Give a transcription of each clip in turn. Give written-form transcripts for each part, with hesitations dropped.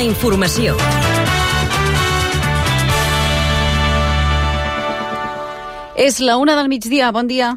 Informació. És la 1 del migdia. Bon dia.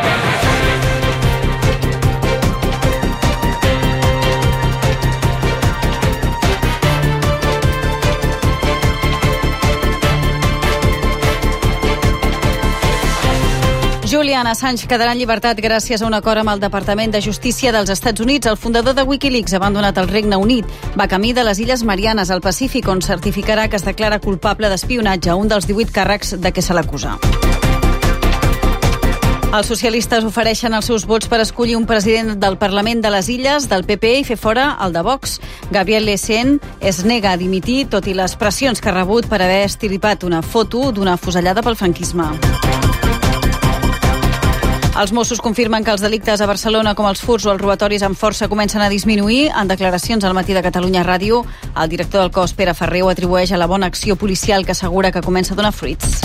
Julian Assange quedarà en llibertat gràcies a un acord amb el Departament de Justícia dels Estats Units. El fundador de Wikileaks ha abandonat el Regne Unit. Va camí de les Illes Marianes, al Pacífic, on certificarà que es declara culpable d'espionatge a un dels 18 càrrecs de què se l'acusa. Els socialistes ofereixen els seus vots per escollir un president del Parlament de les Illes, del PP, i fer fora el de Vox. Gabriel Lecén es nega a dimitir, tot i les pressions que ha rebut per haver estiripat una foto d'una afusellada pel franquisme. Els Mossos confirmen que els delictes a Barcelona, com els furts o els robatoris amb força, comencen a disminuir. En declaracions al Matí de Catalunya Ràdio, el director del cos, Pere Ferrer, ho atribueix a la bona acció policial que assegura que comença a donar fruits.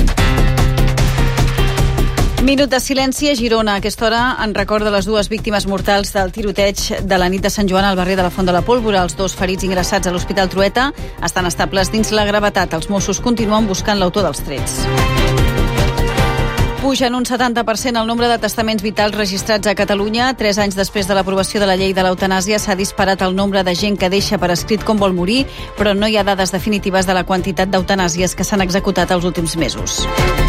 Minut de silenci a Girona. A aquesta hora en recorda les dues víctimes mortals del tiroteig de la nit de Sant Joan al barri de la Font de la Pólvora. Els dos ferits ingressats a l'Hospital Trueta estan estables dins la gravetat. Els Mossos continuen buscant l'autor dels trets. Puja en un 70% el nombre de testaments vitals registrats a Catalunya. 3 anys després de l'aprovació de la llei de l'eutanàsia s'ha disparat el nombre de gent que deixa per escrit com vol morir, però no hi ha dades definitives de la quantitat d'eutanàsies que s'han executat els últims mesos.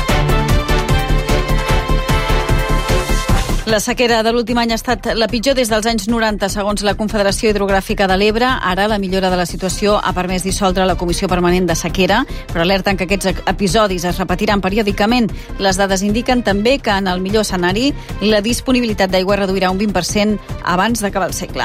La sequera de l'últim any ha estat la pitjor des dels anys 90, segons la Confederació Hidrogràfica de l'Ebre. Ara la millora de la situació ha permès dissoldre la Comissió Permanent de Sequera, però alerten que aquests episodis es repetiran periòdicament. Les dades indiquen també que, en el millor escenari, la disponibilitat d'aigua reduirà un 20% abans d'acabar el segle.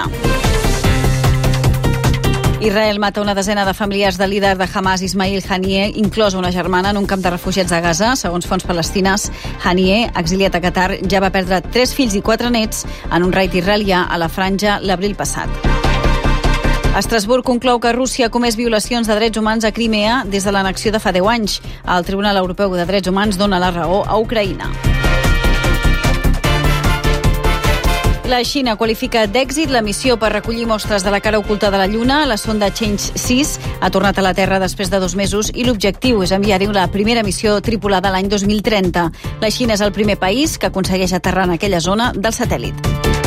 Israel mata una desena de familiars del líder de Hamas, Ismail Haniyeh, inclosa una germana, en un camp de refugiats a Gaza. Segons fonts palestines, Haniyeh, exiliat a Qatar, ja va perdre 3 fills i 4 nets en un raid israelià a la franja l'abril passat. Estrasburg conclou que Rússia ha comès violacions de drets humans a Crimea des de l'annexió de fa 10 anys. El Tribunal Europeu de Drets Humans dona la raó a Ucraïna. La Xina qualifica d'èxit la missió per recollir mostres de la cara oculta de la Lluna. La sonda Change 6 ha tornat a la Terra després de 2 mesos i l'objectiu és enviar-hi la primera missió tripulada l'any 2030. La Xina és el primer país que aconsegueix aterrar en aquella zona del satèl·lit.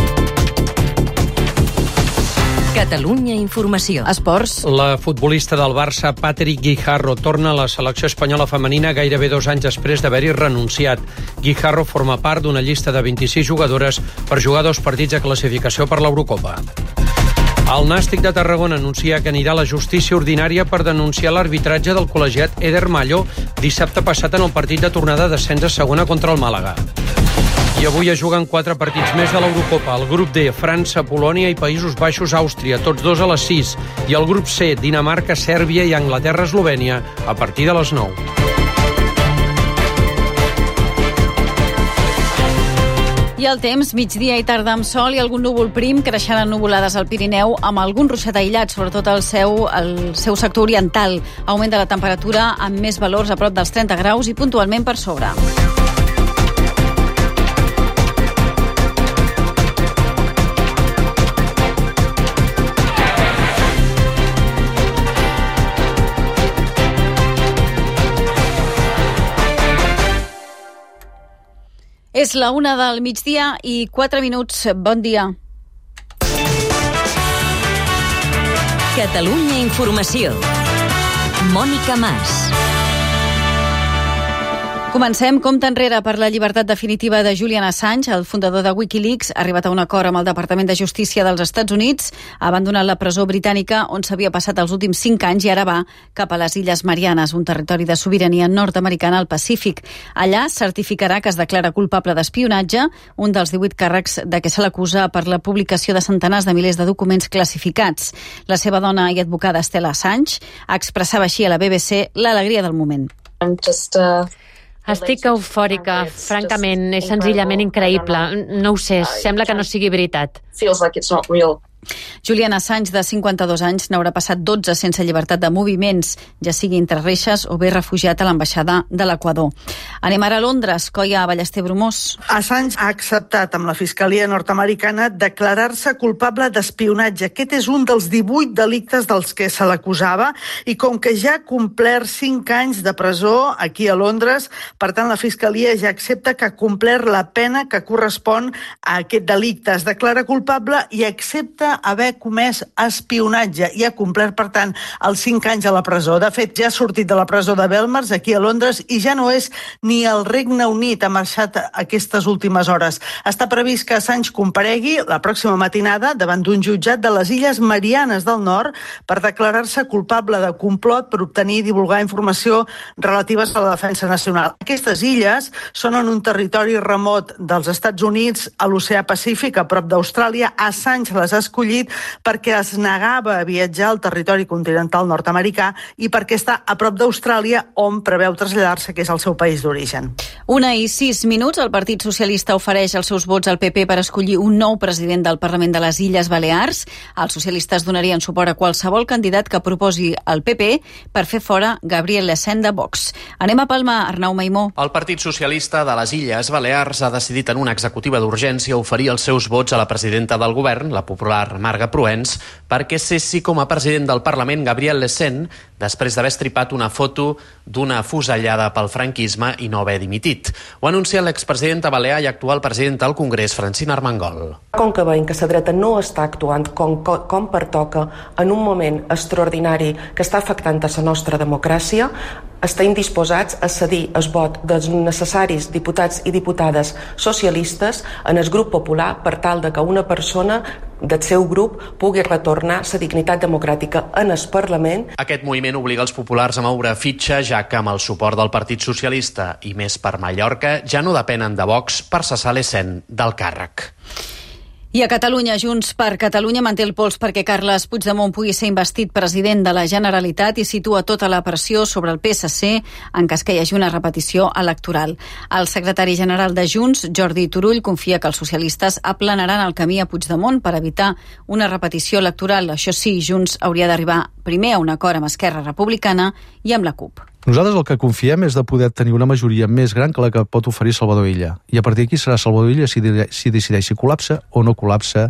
Catalunya Informació. Esports. La futbolista del Barça, Patrick Guijarro, torna a la selecció espanyola femenina gairebé 2 anys després d'haver-hi renunciat. Guijarro forma part d'una llista de 26 jugadores per jugar 2 partits de classificació per l'Eurocopa. El Nàstic de Tarragona anuncia que anirà a la justícia ordinària per denunciar l'arbitratge del col·legiat Eder Mallo dissabte passat en el partit de tornada d'ascens a segona contra el Màlaga. I avui es juguen 4 partits més de l'Eurocopa. El grup D, França, Polònia i Països Baixos, Àustria, tots 2 a les 6. I el grup C, Dinamarca, Sèrbia i Anglaterra, Eslovènia, a partir de les 9. I el temps, migdia i tarda amb sol i algun núvol prim, creixent ennuvolades al Pirineu, amb algun ruixat aïllat, sobretot al seu sector oriental. Augment de la temperatura amb més valors a prop dels 30 graus i puntualment per sobre. És la 1 del migdia i 4 minuts. Bon dia. Catalunya Informació. Mònica Mas. Comencem. Compte enrere per la llibertat definitiva de Julian Assange. El fundador de Wikileaks ha arribat a un acord amb el Departament de Justícia dels Estats Units, ha abandonat la presó britànica on s'havia passat els últims 5 anys i ara va cap a les Illes Marianes, un territori de sobirania nord-americana al Pacífic. Allà certificarà que es declara culpable d'espionatge, un dels 18 càrrecs de què se l'acusa per la publicació de centenars de milers de documents classificats. La seva dona i advocada Stella Assange expressava així a la BBC l'alegria del moment. Estic eufòrica, francament, és senzillament increïble. No ho sé, sembla que no sigui veritat. Julian Assange, de 52 anys, n'haurà passat 12 sense llibertat de moviments, ja sigui entre reixes o bé refugiat a l'ambaixada de l'Equador. Anem ara a Londres. Coia Ballester Bromós. Assange ha acceptat amb la Fiscalia nord-americana declarar-se culpable d'espionatge. Aquest és un dels 18 delictes dels que se l'acusava i com que ja ha complert 5 anys de presó aquí a Londres, per tant la Fiscalia ja accepta que ha complert la pena que correspon a aquest delicte. Es declara culpable i accepta haver comès espionatge i ha complert, per tant, els 5 anys a la presó. De fet, ja ha sortit de la presó de Belmarsh, aquí a Londres, i ja no és ni el Regne Unit, ha marxat aquestes últimes hores. Està previst que Assange comparegui la pròxima matinada davant d'un jutjat de les Illes Marianes del Nord per declarar-se culpable de complot per obtenir i divulgar informació relatives a la defensa nacional. Aquestes illes són en un territori remot dels Estats Units, a l'Oceà Pacífic, a prop d'Austràlia. Assange les ha escollit perquè es negava a viatjar al territori continental nord-americà i perquè està a prop d'Austràlia, on preveu traslladar-se, que és el seu país d'origen. 1:06. El Partit Socialista ofereix els seus vots al PP per escollir un nou president del Parlament de les Illes Balears. Els socialistes donarien suport a qualsevol candidat que proposi el PP per fer fora Gabriel Lecén de Vox. Anem a Palma, Arnau Maimó. El Partit Socialista de les Illes Balears ha decidit en una executiva d'urgència oferir els seus vots a la presidenta del govern, la popular Marga Proens, perquè cessi com a president del Parlament Gabriel Lecén després d'haver estripat una foto d'una fusellada pel franquisme i no haver dimitit. Ho ha anunciat l'expresidenta balear i actual presidenta del Congrés, Francina Armengol. Com que veiem que la dreta no està actuant com pertoca en un moment extraordinari que està afectant a la nostra democràcia, estem disposats a cedir el vot dels necessaris diputats i diputades socialistes en el grup popular per tal de que una persona del seu grup pugui retornar la dignitat democràtica en el Parlament. Aquest moviment obliga els populars a moure fitxa, ja que amb el suport del Partit Socialista i més per Mallorca ja no depenen de Vox per cessar Lecén del càrrec. I a Catalunya, Junts per Catalunya manté el pols perquè Carles Puigdemont pugui ser investit president de la Generalitat i situa tota la pressió sobre el PSC en cas que hi hagi una repetició electoral. El secretari general de Junts, Jordi Turull, confia que els socialistes aplanaran el camí a Puigdemont per evitar una repetició electoral. Això sí, Junts hauria d'arribar primer a un acord amb Esquerra Republicana i amb la CUP. Nosaltres el que confiem és de poder tenir una majoria més gran que la que pot oferir Salvador Illa. I a partir d'aquí serà Salvador Illa si decideix si col·lapsa o no col·lapsa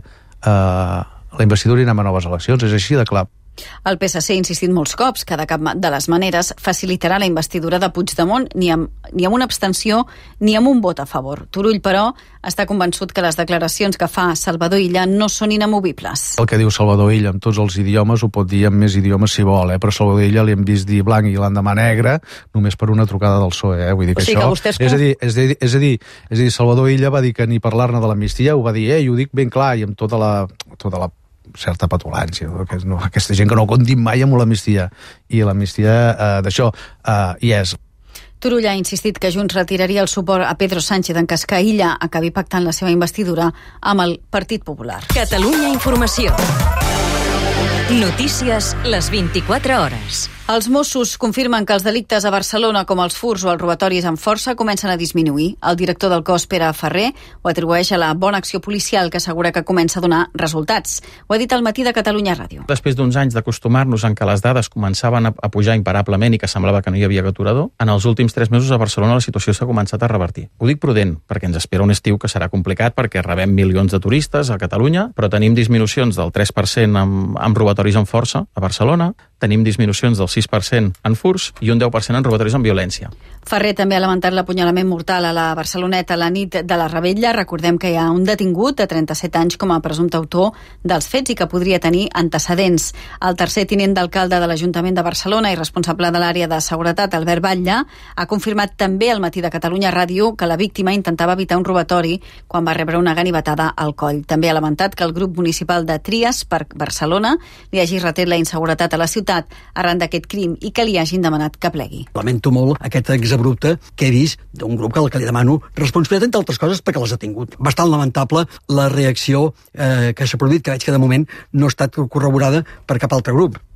la investidura i anem a noves eleccions. És així de clar. El PSC ha insistit molts cops que de cap de les maneres facilitarà la investidura de Puigdemont ni amb una abstenció ni amb un vot a favor. Turull, però, està convençut que les declaracions que fa Salvador Illa no són inamovibles. El que diu Salvador Illa amb tots els idiomes ho pot dir amb més idiomes si vol, però Salvador Illa li hem vist dir blanc i l'endemà negre només per una trucada del PSOE. Vull dir que sigui això... que vostès... És a dir, Salvador Illa va dir que ni parlar-ne de l'amnistia, ho va dir, i ho dic ben clar i amb tota la certa petulància, aquesta gent que no comptin mai amb l'amnistia, i l'amnistia d'això hi és. Turull ha insistit que Junts retiraria el suport a Pedro Sánchez en cas que Illa acabi pactant la seva investidura amb el Partit Popular. Catalunya Informació. Notícies les 24 hores. Els Mossos confirmen que els delictes a Barcelona, com els furts o els robatoris amb força, comencen a disminuir. El director del cos, Pere Ferrer, ho atribueix a la bona acció policial, que assegura que comença a donar resultats. Ho ha dit al Matí de Catalunya Ràdio. Després d'uns anys d'acostumar-nos en que les dades començaven a pujar imparablement i que semblava que no hi havia aturador, en els últims 3 mesos a Barcelona la situació s'ha començat a revertir. Ho dic prudent, perquè ens espera un estiu que serà complicat perquè rebem milions de turistes a Catalunya, però tenim disminucions del 3% amb robatoris amb força a Barcelona, tenim disminucions del 6% en furts i un 10% en robatoris amb violència. Ferrer també ha lamentat l'apunyalament mortal a la Barceloneta la nit de la Revetlla. Recordem que hi ha un detingut de 37 anys com a presumpte autor dels fets i que podria tenir antecedents. El tercer tinent d'alcalde de l'Ajuntament de Barcelona i responsable de l'àrea de seguretat, Albert Batlle, ha confirmat també al Matí de Catalunya Ràdio que la víctima intentava evitar un robatori quan va rebre una ganivetada al coll. També ha lamentat que el grup municipal de Trias per Barcelona li hagi retret la inseguretat a la ciutat arran d'aquest crim i que li hagin demanat que plegui. Lamento molt aquest exabrupte que he vist d'un grup que li demano responsabilitat, entre altres coses, perquè les ha tingut. Bastant lamentable la reacció que s'ha produït, que veig que de moment no ha estat corroborada per cap altre grup.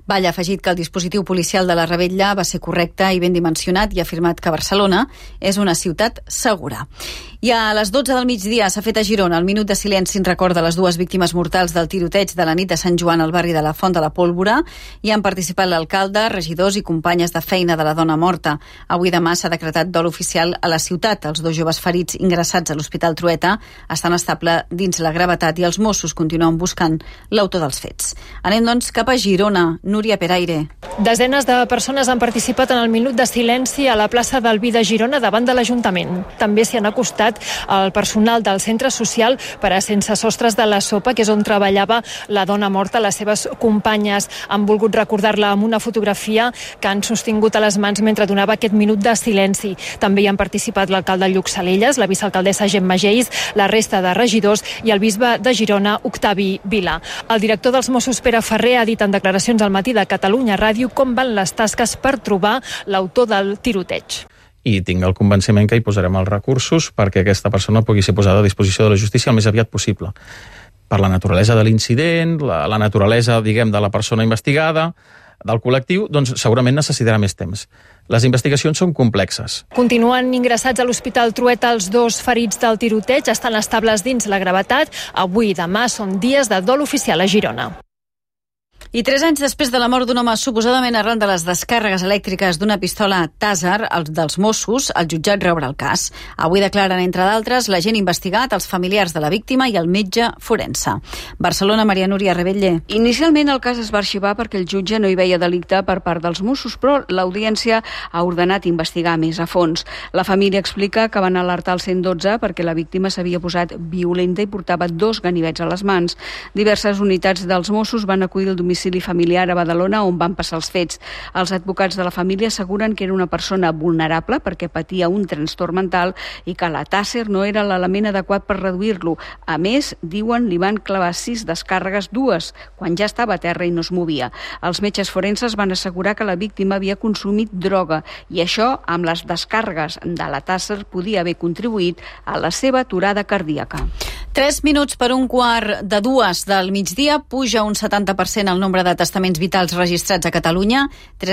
Vall ha afegit que el dispositiu policial de la Rebetlla va ser correcte i ben dimensionat i ha afirmat que Barcelona és una ciutat segura. I a les 12 del migdia s'ha fet a Girona el minut de silenci en record de les dues víctimes mortals del tiroteig de la nit de Sant Joan al barri de la Font de la Pólvora. Hi han participat l'alcalde, regidors i companyes de feina de la dona morta. Avui demà s'ha decretat dol oficial a la ciutat. Els dos joves ferits ingressats a l'Hospital Trueta estan estable dins la gravetat i els Mossos continuen buscant l'autor dels fets. Anem, doncs, cap a Girona. Núria Peraire. Desenes de persones han participat en el minut de silenci a la plaça del Vi de Girona davant de l'Ajuntament. També s'hi han acostat el personal del centre social per a Sense Sostres de la Sopa, que és on treballava la dona morta. Les seves companyes han volgut recordar-la amb una fotografia que han sostingut a les mans mentre donava aquest minut de silenci. També hi han participat l'alcalde Lluc Salelles, la vicealcaldessa Gemma Geis, la resta de regidors i el bisbe de Girona, Octavi Vila. El director dels Mossos, Pere Ferrer, ha dit en declaracions al Matí de Catalunya Ràdio com van les tasques per trobar l'autor del tiroteig. I tinc el convenciment que hi posarem els recursos perquè aquesta persona pugui ser posada a disposició de la justícia el més aviat possible. Per la naturalesa de l'incident, la naturalesa, diguem, de la persona investigada, del col·lectiu, doncs segurament necessitarà més temps. Les investigacions són complexes. Continuen ingressats a l'Hospital Trueta els dos ferits del tiroteig, estan estables dins la gravetat. Avui i demà són dies de dol oficial a Girona. I 3 anys després de la mort d'un home suposadament arran de les descàrregues elèctriques d'una pistola Taser, els dels Mossos, el jutjat reobre el cas. Avui declaren, entre d'altres, l'agent investigat, els familiars de la víctima i el metge forense. Barcelona, Maria Núria Rebetller. Inicialment el cas es va arxivar perquè el jutge no hi veia delicte per part dels Mossos, però l'audiència ha ordenat investigar més a fons. La família explica que van alertar el 112 perquè la víctima s'havia posat violenta i portava 2 ganivets a les mans. Diverses unitats dels Mossos van acudir al domicili familiar a Badalona on van passar els fets. Els advocats de la família asseguren que era una persona vulnerable perquè patia un trastorn mental i que la Taser no era l'element adequat per reduir-lo. A més, diuen, li van clavar 6 descàrregues, 2 quan ja estava a terra i no es movia. Els metges forenses van assegurar que la víctima havia consumit droga i això, amb les descàrregues de la Taser, podia haver contribuït a la seva aturada cardíaca. 3 minuts per 1:45 del migdia, puja un 70% el nombre de testaments vitals registrats a Catalunya.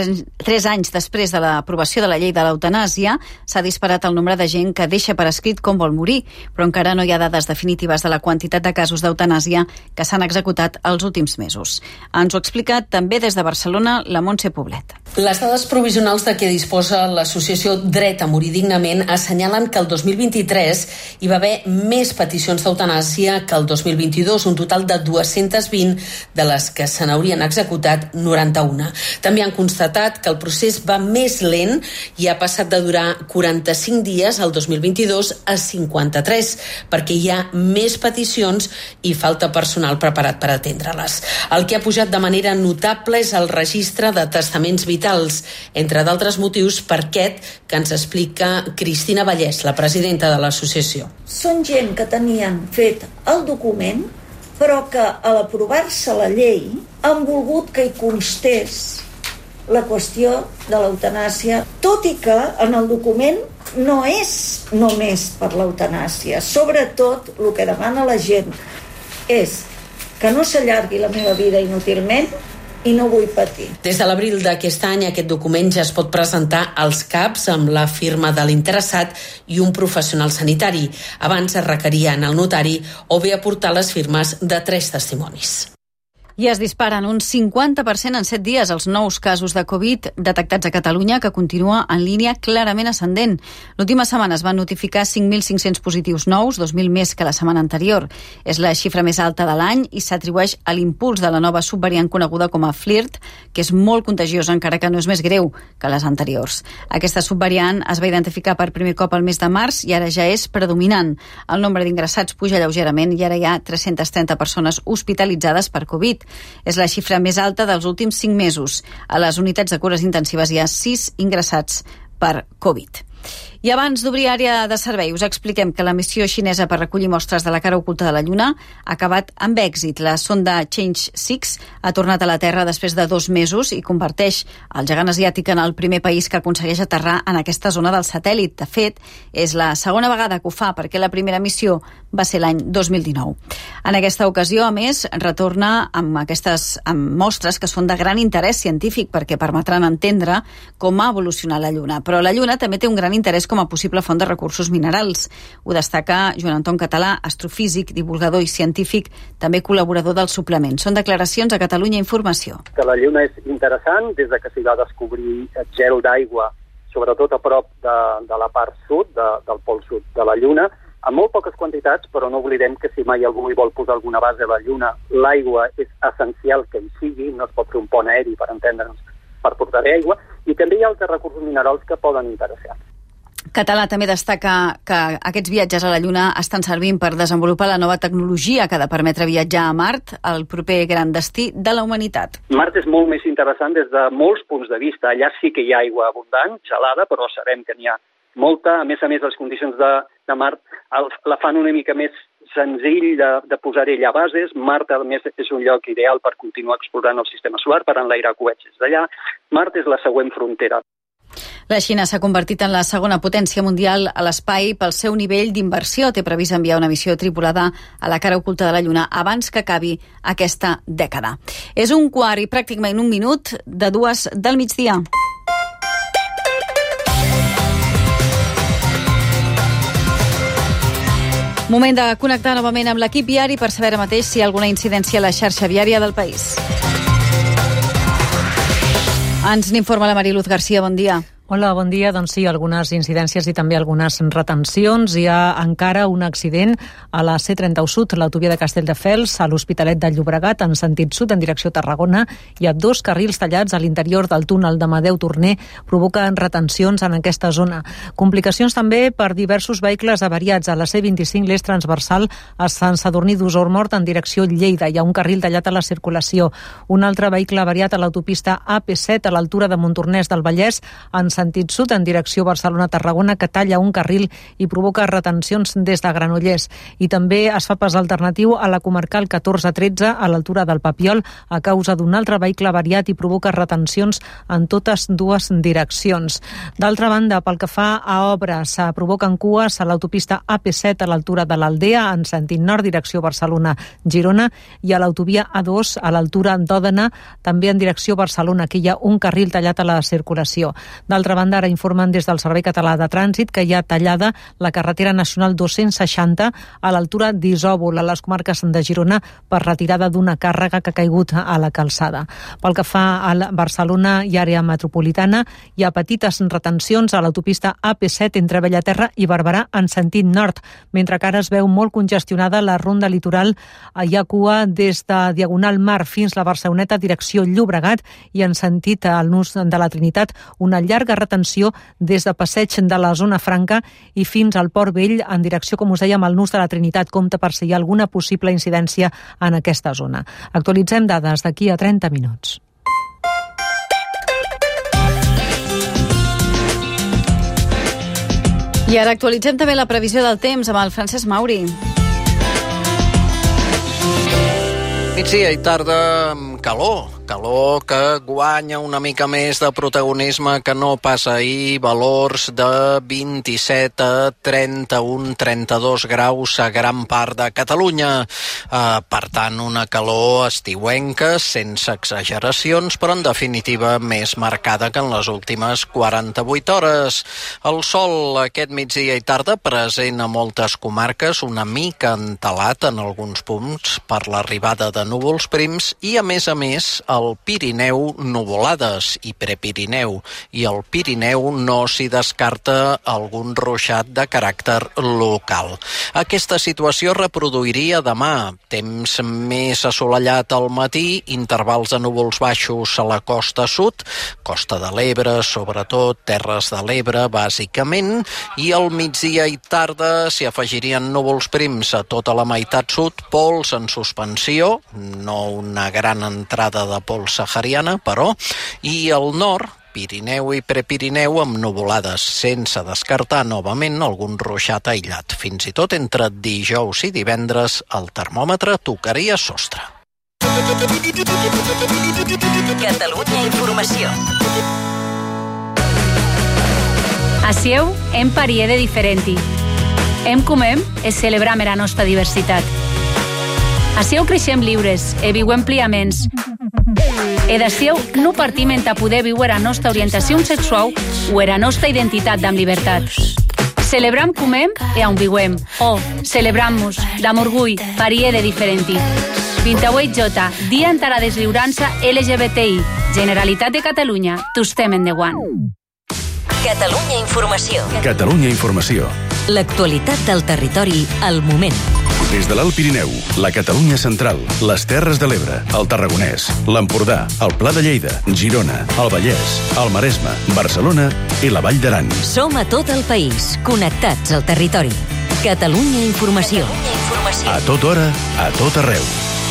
3 anys després de l'aprovació de la llei de l'eutanàsia, s'ha disparat el nombre de gent que deixa per escrit com vol morir, però encara no hi ha dades definitives de la quantitat de casos d'eutanàsia que s'han executat els últims mesos. Ens ho ha explicat també des de Barcelona la Montse Poblet. Les dades provisionals de què disposa l'associació Dret a Morir Dignament assenyalen que el 2023 hi va haver més peticions d'eutanàsia que el 2022, un total de 220, de les que se n'haurien executat 91. També han constatat que el procés va més lent i ha passat de durar 45 dies el 2022 a 53, perquè hi ha més peticions i falta personal preparat per atendre-les. El que ha pujat de manera notable és el registre de testaments vitals, entre d'altres motius per aquest que ens explica Cristina Vallès, la presidenta de l'associació. Són gent que tenien fet el document, però que a l'aprovar-se la llei han volgut que hi constés la qüestió de l'eutanàsia, tot i que en el document no és només per l'eutanàsia. Sobretot, el que demana la gent és que no s'allargui la meva vida inútilment i no vull patir. Des de l'abril d'aquest any, aquest document ja es pot presentar als CAPs amb la firma de l'interessat i un professional sanitari. Abans es requeria en el notari o bé aportar les firmes de 3 testimonis. I es disparen un 50% en 7 dies els nous casos de Covid detectats a Catalunya, que continua en línia clarament ascendent. L'última setmana es van notificar 5.500 positius nous, 2.000 més que la setmana anterior. És la xifra més alta de l'any i s'atribueix a l'impuls de la nova subvariant coneguda com a Flirt, que és molt contagiosa, encara que no és més greu que les anteriors. Aquesta subvariant es va identificar per primer cop al mes de març i ara ja és predominant. El nombre d'ingressats puja lleugerament i ara hi ha 330 persones hospitalitzades per Covid. És la xifra més alta dels últims 5 mesos. A les unitats de cures intensives hi ha 6 ingressats per Covid. I abans d'obrir àrea de servei, us expliquem que la missió xinesa per recollir mostres de la cara oculta de la Lluna ha acabat amb èxit. La sonda Change 6 ha tornat a la Terra després de 2 mesos i converteix el gegant asiàtic en el primer país que aconsegueix aterrar en aquesta zona del satèl·lit. De fet, és la segona vegada que ho fa, perquè la primera missió va ser l'any 2019. En aquesta ocasió, a més, retorna amb mostres que són de gran interès científic perquè permetran entendre com ha evolucionat la Lluna. Però la Lluna també té un gran interès com a possible font de recursos minerals. Ho destaca Joan Anton Català, astrofísic, divulgador i científic, també col·laborador del suplement. Són declaracions a Catalunya Informació. Que la Lluna és interessant des de que s'hi va descobrir gel d'aigua, sobretot a prop de la part sud, del pol sud de la Lluna, en molt poques quantitats, però no oblidem que si mai algú hi vol posar alguna base a la Lluna, l'aigua és essencial que hi sigui, no es pot fer un pont aeri, per entendre'ns, per portar-hi aigua, i també hi ha altres recursos minerals que poden interessar. Català també destaca que aquests viatges a la Lluna estan servint per desenvolupar la nova tecnologia que ha de permetre viatjar a Mart, el proper gran destí de la humanitat. Mart és molt més interessant des de molts punts de vista. Allà sí que hi ha aigua abundant, gelada, però sabem que n'hi ha molta. A més, les condicions de Mart la fan una mica més senzill de posar-hi allà bases. Mart, a més, és un lloc ideal per continuar explorant el sistema solar, per enlairar coets des d'allà. Mart és la següent frontera. La Xina s'ha convertit en la segona potència mundial a l'espai pel seu nivell d'inversió. Té previst enviar una missió tripulada a la cara oculta de la Lluna abans que acabi aquesta dècada. És 1:15 i pràcticament 1 minut de 2 del migdia. Moment de connectar novament amb l'equip viari per saber ara mateix si hi ha alguna incidència a la xarxa viària del país. Ens n'informa la Mariluz Garcia, bon dia. Hola, bon dia. Doncs sí, algunes incidències i també algunes retencions. Hi ha encara un accident a la C31 Sud, l'autovia de Castelldefels, a l'Hospitalet de Llobregat, en sentit sud, en direcció Tarragona. Hi ha 2 carrils tallats a l'interior del túnel d'Amadeu Torner, provoquen retencions en aquesta zona. Complicacions també per diversos vehicles avariats a la C25, l'eix transversal a Sant Sadurní d'Osormort en direcció Lleida. Hi ha un carril tallat a la circulació. Un altre vehicle avariat a l'autopista AP7 a l'altura de Montornès del Vallès, en sentit sud, en direcció Barcelona-Tarragona, que talla un carril i provoca retencions des de Granollers. I també es fa pas alternatiu a la comarcal 1413 a l'altura del Papiol a causa d'un altre vehicle avariat i provoca retencions en totes dues direccions. D'altra banda, pel que fa a obres, provoquen cues a l'autopista AP7 a l'altura de l'Aldea, en sentit nord, direcció Barcelona-Girona, i a l'autovia A2 a l'altura d'Òdena, també en direcció Barcelona, que hi ha un carril tallat a la circulació. D'altra banda, ara informen des del Servei Català de Trànsit que hi ha tallada la carretera nacional 260 a l'altura d'Isòvol, a les comarques de Girona, per retirada d'una càrrega que ha caigut a la calçada. Pel que fa a Barcelona i àrea metropolitana, hi ha petites retencions a l'autopista AP7 entre Bellaterra i Barberà en sentit nord, mentre que ara es veu molt congestionada la ronda litoral. Hi ha cua des de Diagonal Mar fins la Barceloneta, direcció Llobregat, i en sentit al nus de la Trinitat, una llarga retenció des de Passeig de la Zona Franca i fins al Port Vell en direcció, com us dèiem, al nus de la Trinitat. Compte per si hi ha alguna possible incidència en aquesta zona. Actualitzem dades d'aquí a 30 minuts. I ara actualitzem també la previsió del temps amb el Francesc Mauri. Migdia i tarda amb calor que guanya una mica més de protagonisme que no pas ahir, valors de 27 a 31, 32 graus a gran part de Catalunya. Per tant, una calor estiuenca, sense exageracions, però en definitiva més marcada que en les últimes 48 hores. El sol aquest migdia i tarda present a moltes comarques, una mica entelat en alguns punts per l'arribada de núvols prims i, a més, al Pirineu nuvolades i prepirineu, i al Pirineu no s'hi descarta algun ruixat de caràcter local. Aquesta situació reproduiria demà. Temps més assolellat al matí, intervals de núvols baixos a la costa sud, Costa de l'Ebre, sobretot, Terres de l'Ebre, bàsicament, i al migdia i tarda s'hi afegirien núvols prims a tota la meitat sud, pols en suspensió, no una gran entrada de pols sahariana, però, i al nord, Pirineu i Prepirineu amb nuvolades, sense descartar novament algun ruixat aïllat. Fins i tot entre dijous i divendres el termòmetre tocaria sostre. Catalunya Informació. Acieu em parie de diferenti. Em comem és celebram la nostra diversitat. Acieu creixem lliures, e viuem pliaments. E d'acieu no partim en poder viure la nostra orientació sexual o la nostra identitat amb llibertat. Celebram comem e on viuem. O celebram-nos d'am orgull, parie de diferenti. 28J, Dia en la deslliurança LGBTI. Generalitat de Catalunya, tostem endavant. Catalunya Informació. Catalunya Informació. L'actualitat del territori al moment. Des de l'Alt Pirineu, la Catalunya Central, les Terres de l'Ebre, el Tarragonès, l'Empordà, el Pla de Lleida, Girona, el Vallès, el Maresme, Barcelona i la Vall d'Aran. Som a tot el país, connectats al territori. Catalunya Informació. A tota hora, a tot arreu.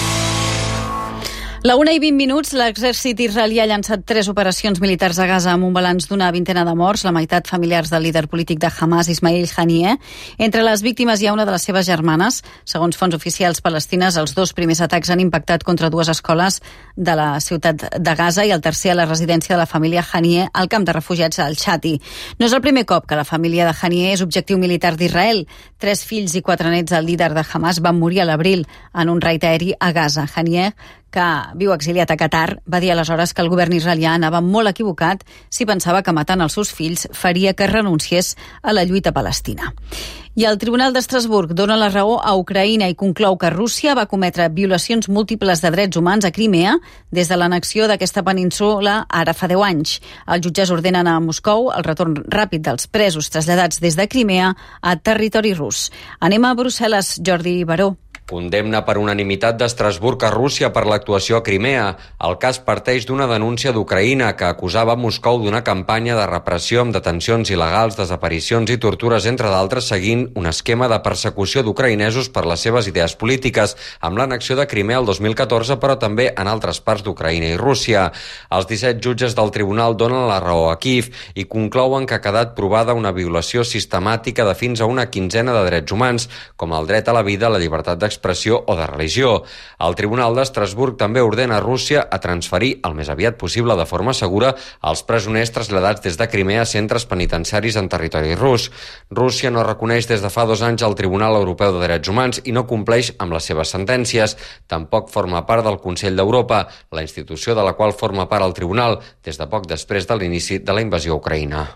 La 1:20, l'exèrcit israelià ha llançat 3 operacions militars a Gaza amb un balanç d'una vintena de morts, la meitat familiars del líder polític de Hamas, Ismail Haniyeh. Entre les víctimes hi ha una de les seves germanes. Segons fonts oficials palestines, els 2 primers atacs han impactat contra 2 escoles de la ciutat de Gaza i el tercer a la residència de la família Haniyeh al camp de refugiats al Shati. No és el primer cop que la família de Haniyeh és objectiu militar d'Israel. 3 fills i 4 nets del líder de Hamas van morir a l'abril en un raid aeri a Gaza. Haniyeh, que viu exiliat a Qatar, va dir aleshores que el govern israelià anava molt equivocat si pensava que matant els seus fills faria que renunciés a la lluita palestina. I el Tribunal d'Estrasburg dona la raó a Ucraïna i conclou que Rússia va cometre violacions múltiples de drets humans a Crimea des de l'annexió d'aquesta península ara fa 10 anys. Els jutges ordenen a Moscou el retorn ràpid dels presos traslladats des de Crimea a territori rus. Anem a Brussel·les, Jordi Baró. Condemna per unanimitat d'Estrasburg a Rússia per l'actuació a Crimea. El cas parteix d'una denúncia d'Ucraïna que acusava Moscou d'una campanya de repressió amb detencions il·legals, desaparicions i tortures, entre d'altres, seguint un esquema de persecució d'ucraïnesos per les seves idees polítiques, amb l'annexió de Crimea el 2014, però també en altres parts d'Ucraïna i Rússia. Els 17 jutges del tribunal donen la raó a Kiev i conclouen que ha quedat provada una violació sistemàtica de fins a una quinzena de drets humans, com el dret a la vida, la llibertat d'expressió o de religió. El Tribunal d'Estrasburg també ordena a Rússia a transferir el més aviat possible de forma segura els presoners traslladats des de Crimea a centres penitenciaris en territori rus. Rússia no reconeix des de fa 2 anys el Tribunal Europeu de Drets Humans i no compleix amb les seves sentències. Tampoc forma part del Consell d'Europa, la institució de la qual forma part el Tribunal des de poc després de l'inici de la invasió a Ucraïna.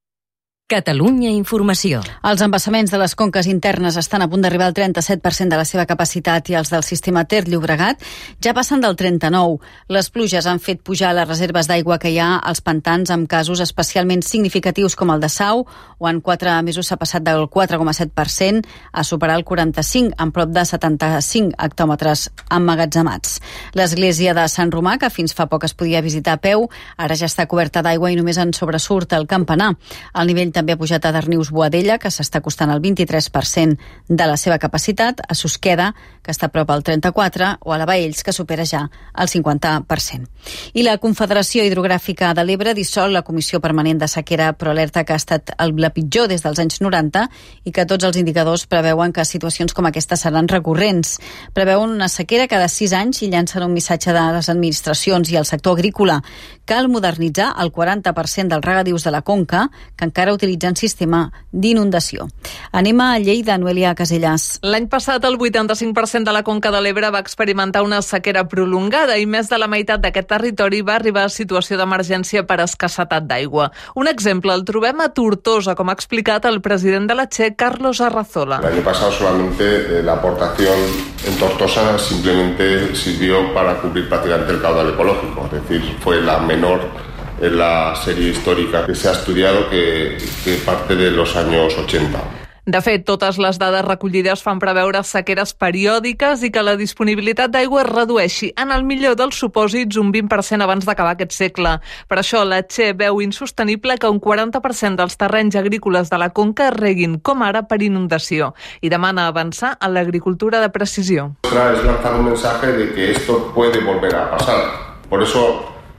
Catalunya Informació. Els embassaments de les conques internes estan a punt d'arribar al 37% de la seva capacitat i els del sistema Ter-Llobregat ja passen del 39%. Les pluges han fet pujar les reserves d'aigua que hi ha als pantans amb casos especialment significatius com el de Sau, o en 4 mesos s'ha passat del 4,7% a superar el 45%, amb prop de 75 hectòmetres emmagatzemats. L'església de Sant Romà, que fins fa poc es podia visitar a peu, ara ja està coberta d'aigua i només en sobresurt el campanar. El nivell també ha pujat a Darnius-Boadella, que s'està costant el 23% de la seva capacitat, a Susqueda, que està a prop al 34%, o a la Baells, que supera ja el 50%. I la Confederació Hidrogràfica de l'Ebre dissol la Comissió Permanent de Sequera, però alerta que ha estat la pitjor des dels anys 90 i que tots els indicadors preveuen que situacions com aquesta seran recurrents. Preveuen una sequera cada 6 anys i llancen un missatge de les administracions i el sector agrícola. Cal modernitzar el 40% dels regadius de la conca, que encara utilitzen sistema d'inundació. Anem a Lleida, Noelia Casellas. L'any passat el 85% de la conca de l'Ebre va experimentar una sequera prolongada i més de la meitat d'aquest territori va arribar a situació d'emergència per escassetat d'aigua. Un exemple el trobem a Tortosa, com ha explicat el president de la Che, Carlos Arrazola. El año pasado solamente la aportación en Tortosa simplemente sirvió para cubrir prácticamente el caudal ecológico, es decir, fue la menor en la serie histórica que se ha estudiado que parte de los años 80. De fet, totes les dades recollides fan preveure sequeres periòdiques i que la disponibilitat d'aigua es redueixi, en el millor dels supòsits, un 20% abans d'acabar aquest segle. Per això, la Che veu insostenible que un 40% dels terrenys agrícoles de la conca es reguin, com ara per inundació, i demana avançar en l'agricultura de precisió. Es lanzar un mensaje de que esto puede volver a pasar. Por eso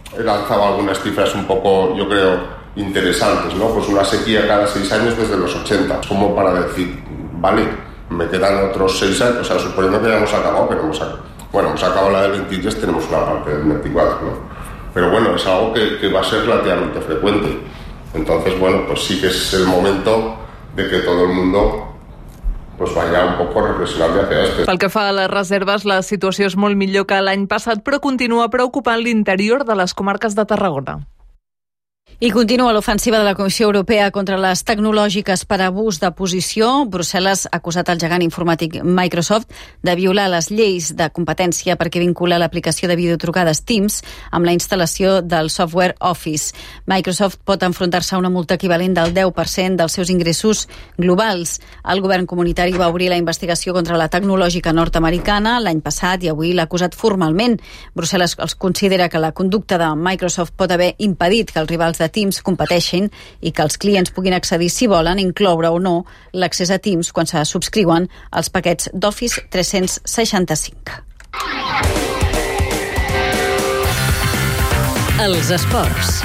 lanzaba algunas cifras un poco, yo creo, interesantes, ¿no? Pues una sequía cada 6 años desde los 80, como para decir, vale, me quedan otros 6 años, o sea, suponiendo que ya hemos acabado, pero hemos acabado la del 23, tenemos una parte del 24, ¿no? Pero bueno, es algo que va a ser relativamente frecuente. Entonces, bueno, pues sí que es el momento de que todo el mundo pues vaya un poco reflexionant hacia esto. Pel que fa a les reserves, la situació és molt millor que l'any passat, però continua preocupant l'interior de les comarques de Tarragona. I continua l'ofensiva de la Comissió Europea contra les tecnològiques per abús de posició. Brussel·les ha acusat el gegant informàtic Microsoft de violar les lleis de competència perquè vincula l'aplicació de videotrucades Teams amb la instal·lació del software Office. Microsoft pot enfrontar-se a una multa equivalent del 10% dels seus ingressos globals. El govern comunitari va obrir la investigació contra la tecnològica nord-americana l'any passat i avui l'ha acusat formalment. Brussel·les els considera que la conducta de Microsoft pot haver impedit que els rivals de Teams competeixin i que els clients puguin accedir, si volen, incloure o no l'accés a Teams quan se subscriuen als paquets d'Office 365. Els esports.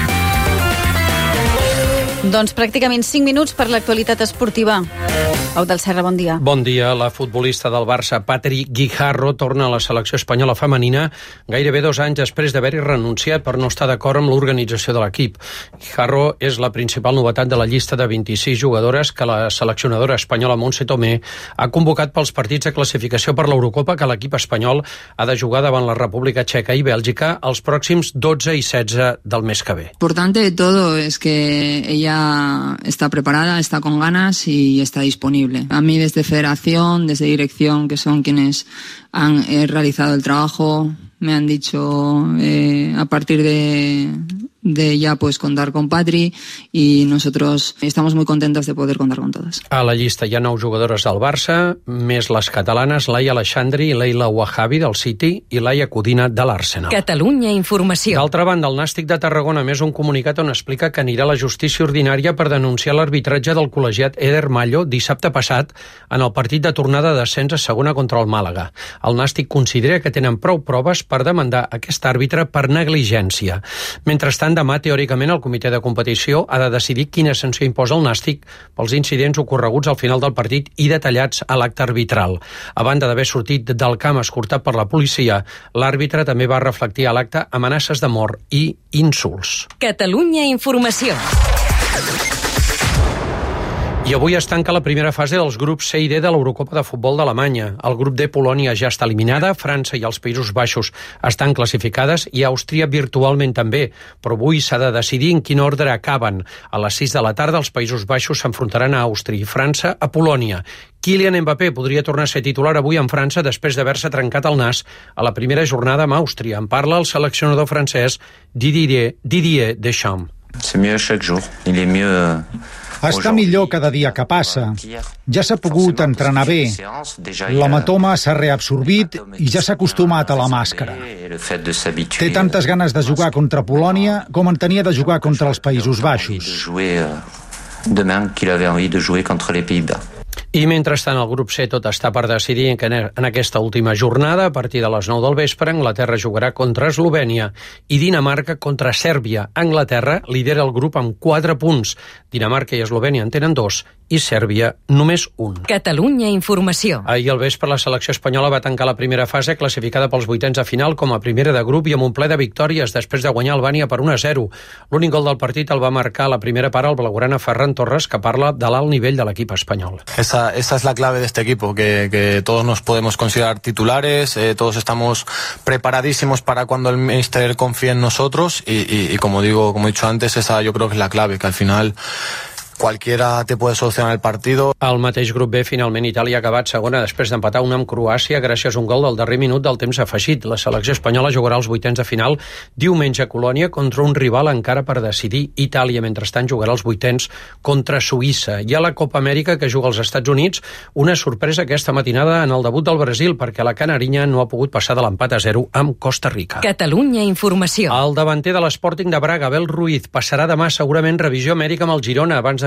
Doncs pràcticament 5 minuts per l'actualitat esportiva. Pau del Serra, bon dia. Bon dia. La futbolista del Barça, Patri Guijarro, torna a la selecció espanyola femenina gairebé 2 anys després d'haver-hi renunciat per no estar d'acord amb l'organització de l'equip. Guijarro és la principal novetat de la llista de 26 jugadores que la seleccionadora espanyola Montse Tomé ha convocat pels partits de classificació per l'Eurocopa que l'equip espanyol ha de jugar davant la República Txeca i Bèlgica els pròxims 12 i 16 del mes que ve. Importante de todo es que ella está preparada, está con ganas y está disponible. A mí desde Federación, desde Dirección, que son quienes han realizado el trabajo, me han dicho a partir de ya pues contar con Patri y nosotros estamos muy contentos de poder contar con todas. A la llista hi ha 9 jugadores del Barça, més les catalanes Laia Aleixandri i Leila Wahabi del City i Laia Codina de l'Arsenal. Catalunya Informació. D'altra banda, el Nàstic de Tarragona més un comunicat on explica que anirà a la justícia ordinària per denunciar l'arbitratge del col·legiat Eder Mallo dissabte passat en el partit de tornada d'ascens a segona contra el Màlaga. El Nàstic considera que tenen prou proves per demandar aquest àrbitre per negligència. Mentrestant, demà, teòricament, el comitè de competició ha de decidir quina sanció imposa el Nàstic pels incidents ocorreguts al final del partit i detallats a l'acte arbitral. A banda d'haver sortit del camp escortat per la policia, l'àrbitre també va reflectir a l'acte amenaces de mort i insults. Catalunya Informació. I avui es tanca la primera fase dels grups C i D de l'Eurocopa de Futbol d'Alemanya. El grup D, Polònia, ja està eliminada, França i els Països Baixos estan classificades i Àustria virtualment també, però avui s'ha de decidir en quin ordre acaben. A les 6 de la tarda els Països Baixos s'enfrontaran a Àustria i França a Polònia. Kylian Mbappé podria tornar a ser titular avui en França després d'haver-se trencat el nas a la primera jornada amb Àustria. En parla el seleccionador francès Didier Deschamps. C'est mieux chaque jour. Il est mieux... Està millor cada dia que passa. Ja s'ha pogut entrenar bé. L'hematoma s'ha reabsorbit i ja s'ha acostumat a la màscara. Té tantes ganes de jugar contra Polònia com en tenia de jugar contra els Països Baixos. Demain qu'il avait envie de jouer contre les Pays-Bas. I mentrestant el grup C tot està per decidir que en aquesta última jornada, a partir de les 9 del vespre, Anglaterra jugarà contra Eslovènia i Dinamarca contra Sèrbia. Anglaterra lidera el grup amb 4 punts. Dinamarca i Eslovènia en tenen 2 i Sèrbia només 1. Catalunya Informació. Ahir al vespre la selecció espanyola va tancar la primera fase classificada pels vuitens de final com a primera de grup i amb un ple de victòries després de guanyar Albània per 1-0. L'únic gol del partit el va marcar a la primera part el blaugrana Ferran Torres, que parla de l'alt nivell de l'equip espanyol. Esa es la clave de este equipo, que todos nos podemos considerar titulares, todos estamos preparadísimos para cuando el míster confíe en nosotros y como he dicho antes, esa yo creo que es la clave, que al final qualquiera te puede solucionar el partido. Al mateix grup B, finalment, Itàlia ha acabat segona després d'empatar una amb Croàcia gràcies a un gol del darrer minut del temps afegit. La selecció espanyola jugarà els vuitens de final diumenge a Colònia contra un rival encara per decidir. Itàlia, mentrestant, jugarà els vuitens contra Suïssa. I a la Copa Amèrica, que juga als Estats Units, una sorpresa aquesta matinada en el debut del Brasil, perquè la canarinya no ha pogut passar de l'empat a 0 amb Costa Rica. Catalunya Informació. El davanter de l'Sporting de Braga, Abel Ruiz, passarà demà segurament revisió mèdica amb el Girona abans de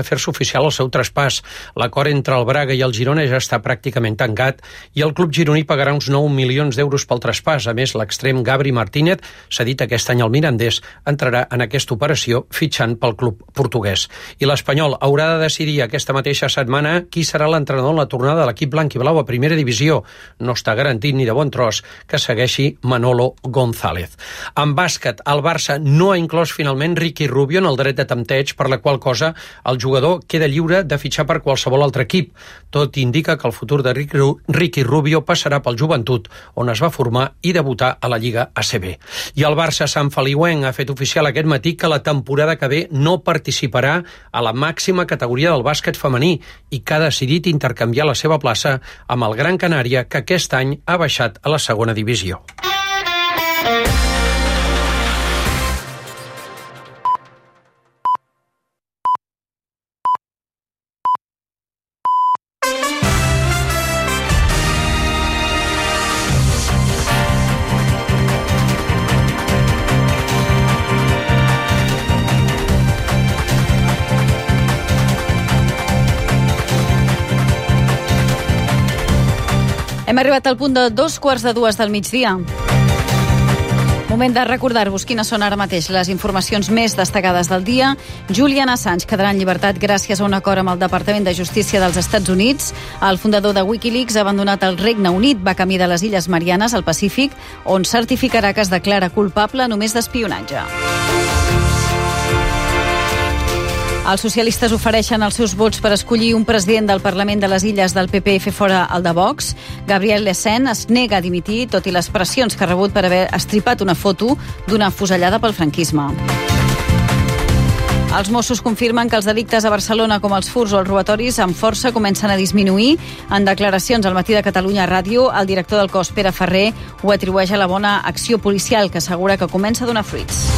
fer-se oficial el seu traspàs. L'acord entre el Braga i el Girona ja està pràcticament tancat i el club gironí pagarà uns 9 milions d'euros pel traspàs. A més, l'extrem Gabri Martínez, cedit aquest any al Mirandés, entrarà en aquesta operació fitxant pel club portuguès. I l'Espanyol haurà de decidir aquesta mateixa setmana qui serà l'entrenador en la tornada de l'equip blanc i blau a primera divisió. No està garantit ni de bon tros que segueixi Manolo González. En bàsquet, el Barça no ha inclòs finalment Ricky Rubio en el dret de tempteig, per la qual cosa el jugador queda lliure de fitxar per qualsevol altre equip. Tot indica que el futur de Ricky Rubio passarà pel Joventut, on es va formar i debutar a la Lliga ACB. I el Barça Sant Feliuenc ha fet oficial aquest matí que la temporada que ve no participarà a la màxima categoria del bàsquet femení i que ha decidit intercanviar la seva plaça amb el Gran Canària, que aquest any ha baixat a la segona divisió. Hem arribat al punt de 2:45 del migdia. Moment de recordar-vos quines són ara mateix les informacions més destacades del dia. Julian Assange quedarà en llibertat gràcies a un acord amb el Departament de Justícia dels Estats Units. El fundador de Wikileaks ha abandonat el Regne Unit, va camí de les Illes Marianes, al Pacífic, on certificarà que es declara culpable només d'espionatge. Els socialistes ofereixen els seus vots per escollir un president del Parlament de les Illes del PP i fer fora el de Vox. Gabriel Lecen es nega a dimitir, tot i les pressions que ha rebut per haver estripat una foto d'una afusellada pel franquisme. Els Mossos confirmen que els delictes a Barcelona, com els furts o els robatoris, amb força comencen a disminuir. En declaracions al Matí de Catalunya Ràdio, el director del cos, Pere Ferrer, ho atribueix a la bona acció policial, que assegura que comença a donar fruits.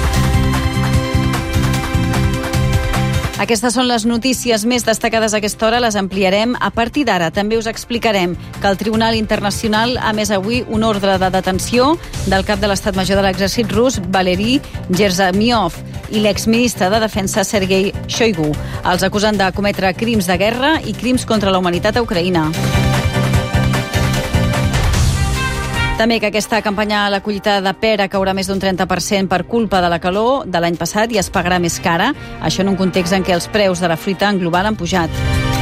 Aquestes són les notícies més destacades a aquesta hora, les ampliarem a partir d'ara. També us explicarem que el Tribunal Internacional ha emès avui un ordre de detenció del cap de l'Estat Major de l'Exèrcit rus, Valery Gersemiov, i l'exministre de Defensa, Sergei Shoigu. Els acusen de cometre crims de guerra i crims contra la humanitat a Ucraïna. També que aquesta campanya a la collita de pera caurà més d'un 30% per culpa de la calor de l'any passat i es pagarà més cara, això en un context en què els preus de la fruita en global han pujat.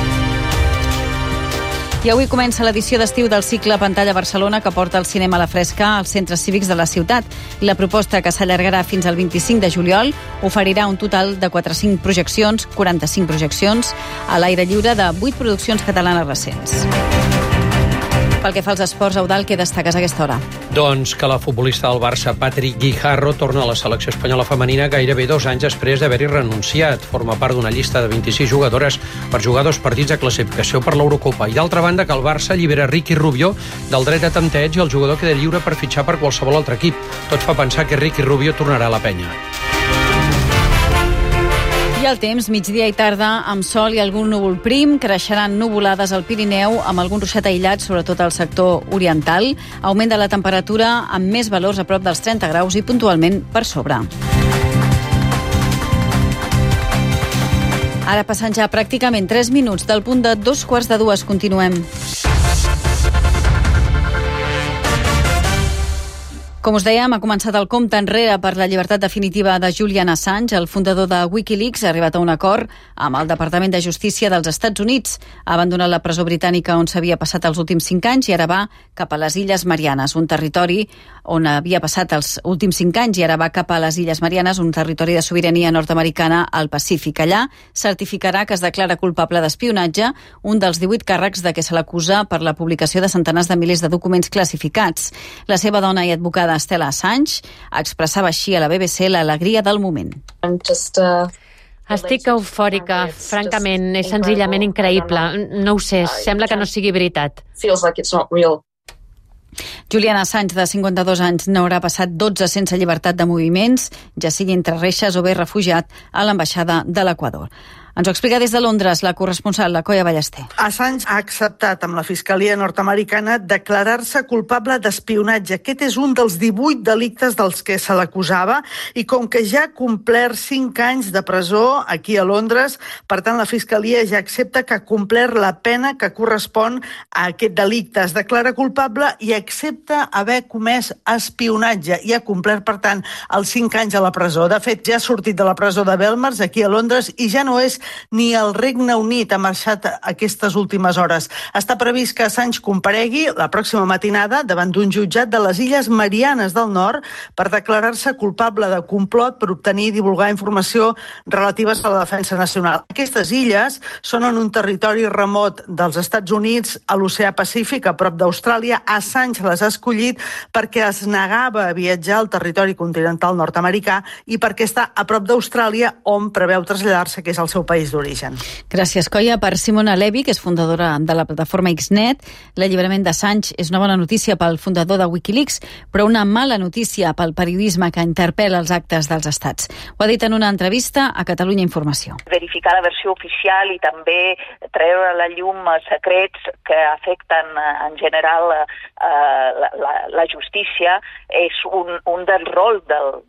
I avui comença l'edició d'estiu del cicle Pantalla Barcelona, que porta el cinema a la fresca als centres cívics de la ciutat. La proposta, que s'allargarà fins al 25 de juliol, oferirà un total de 45 projeccions a l'aire lliure de 8 produccions catalanes recents. Pel que fa als esports, Eudald, què destaques a aquesta hora? Doncs que la futbolista del Barça, Patrick Guijarro, torna a la selecció espanyola femenina gairebé 2 anys després d'haver-hi renunciat. Forma part d'una llista de 26 jugadores per jugar 2 partits de classificació per l'Eurocopa. I d'altra banda, que el Barça allibera Ricky Rubio del dret de tempteig i el jugador queda lliure per fitxar per qualsevol altre equip. Tot fa pensar que Ricky Rubio tornarà a la penya. I el temps, migdia i tarda, amb sol i algun núvol prim, creixeran nuvolades al Pirineu amb algun ruixat aïllat, sobretot al sector oriental. Augment de la temperatura amb més valors a prop dels 30 graus i puntualment per sobre. Ara passant ja pràcticament 3 minuts del punt de 2:45, continuem. Com us dèiem, ha començat el compte enrere per la llibertat definitiva de Julian Assange. El fundador de Wikileaks ha arribat a un acord amb el Departament de Justícia dels Estats Units. Ha abandonat la presó britànica on s'havia passat els últims 5 anys i ara va cap a les Illes Marianes, un territori on havia passat els últims 5 anys i ara va cap a les Illes Marianes, un territori de sobirania nord-americana al Pacífic. Allà certificarà que es declara culpable d'espionatge, un dels 18 càrrecs de què se l'acusa per la publicació de centenars de milers de documents classificats. La seva dona i advocada Stella Assange expressava així a la BBC l'alegria del moment. Estic eufòrica, francament, és senzillament increïble. No ho sé, sembla que no sigui veritat. Julian Assange, de 52 anys, n'haurà passat 12 sense llibertat de moviments, ja sigui entre reixes o bé refugiat a l'ambaixada de l'Equador. Ens ho explica des de Londres la corresponsal, la Coia Ballester. Assange ha acceptat amb la Fiscalia nord-americana declarar-se culpable d'espionatge. Aquest és un dels 18 delictes dels que se l'acusava i com que ja ha complert 5 anys de presó aquí a Londres, per tant la Fiscalia ja accepta que ha complert la pena que correspon a aquest delicte. Es declara culpable i accepta haver comès espionatge i ha complert, per tant, els 5 anys a la presó. De fet, ja ha sortit de la presó de Belmarsh, aquí a Londres, i ja no és ni el Regne Unit, ha marxat aquestes últimes hores. Està previst que Assange comparegui la pròxima matinada davant d'un jutjat de les Illes Marianes del Nord per declarar-se culpable de complot per obtenir i divulgar informació relatives a la defensa nacional. Aquestes illes són en un territori remot dels Estats Units, a l'Oceà Pacífic, a prop d'Austràlia. Assange les ha escollit perquè es negava a viatjar al territori continental nord-americà i perquè està a prop d'Austràlia, on preveu traslladar-se, que és el seu país d'origen. Gràcies, Coia. Per Simona Levy, que és fundadora de la plataforma Xnet, l'alliberament d'Assange és una bona notícia pel fundador de Wikileaks, però una mala notícia pel periodisme que interpel·la els actes dels estats. Ho ha dit en una entrevista a Catalunya Informació. Verificar la versió oficial i també treure a la llum secrets que afecten en general la justícia és un del rol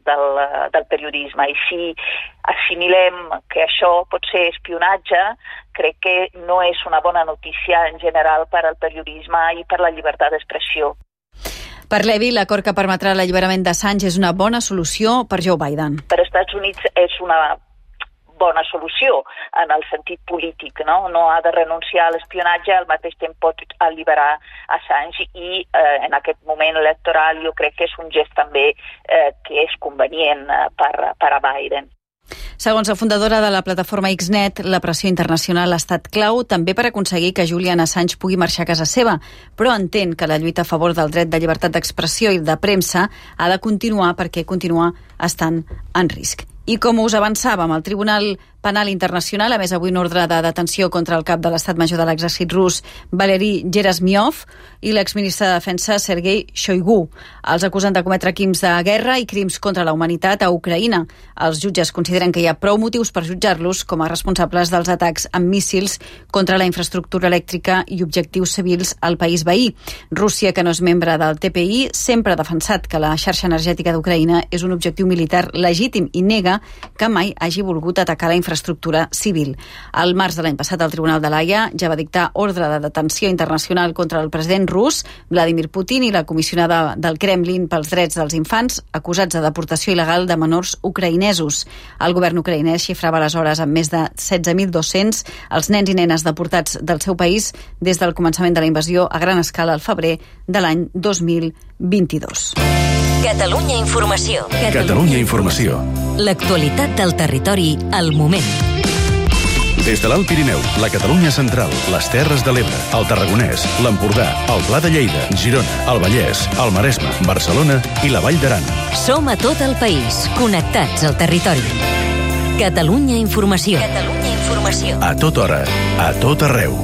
del periodisme. I si assimilem que això pot ser espionatge, crec que no és una bona notícia en general per al periodisme i per la llibertat d'expressió. Per Levy, l'acord que permetrà l'alliberament d'Assange és una bona solució per Joe Biden. Per als Estats Units és una bona solució en el sentit polític, no? No ha de renunciar a l'espionatge, al mateix temps pot alliberar Assange i en aquest moment electoral jo crec que és un gest també que és convenient per a Biden. Segons la fundadora de la plataforma Xnet, la pressió internacional ha estat clau també per aconseguir que Julian Assange pugui marxar a casa seva, però entén que la lluita a favor del dret de llibertat d'expressió i de premsa ha de continuar perquè continua estant en risc. I com us avançàvem, el Tribunal Penal Internacional ha emès avui un ordre de detenció contra el cap de l'Estat Major de l'Exèrcit rus, Valery Gerasimov, i l'exministre de Defensa, Sergei Shoigu. Els acusen de cometre crims de guerra i crims contra la humanitat a Ucraïna. Els jutges consideren que hi ha prou motius per jutjar-los com a responsables dels atacs amb míssils contra la infraestructura elèctrica i objectius civils al país veí. Rússia, que no és membre del TPI, sempre ha defensat que la xarxa energètica d'Ucraïna és un objectiu militar legítim i nega que mai hagi volgut atacar la infraestructura civil. Al març de l'any passat, el Tribunal de l'Haia ja va dictar ordre de detenció internacional contra el president rus, Vladimir Putin, i la comissionada del Kremlin pels drets dels infants, acusats de deportació il·legal de menors ucraïnesos. El govern ucraïnès xifrava aleshores amb més de 16.200 els nens i nenes deportats del seu país des del començament de la invasió a gran escala al febrer de l'any 2022. Catalunya Informació. Catalunya Informació. L'actualitat del territori al moment. Des de l'Alt Pirineu, la Catalunya Central, les Terres de l'Ebre, el Tarragonès, l'Empordà, el Pla de Lleida, Girona, el Vallès, el Maresme, Barcelona i la Vall d'Aran. Som a tot el país, connectats al territori. Catalunya Informació. Catalunya Informació. A tota hora, a tot arreu.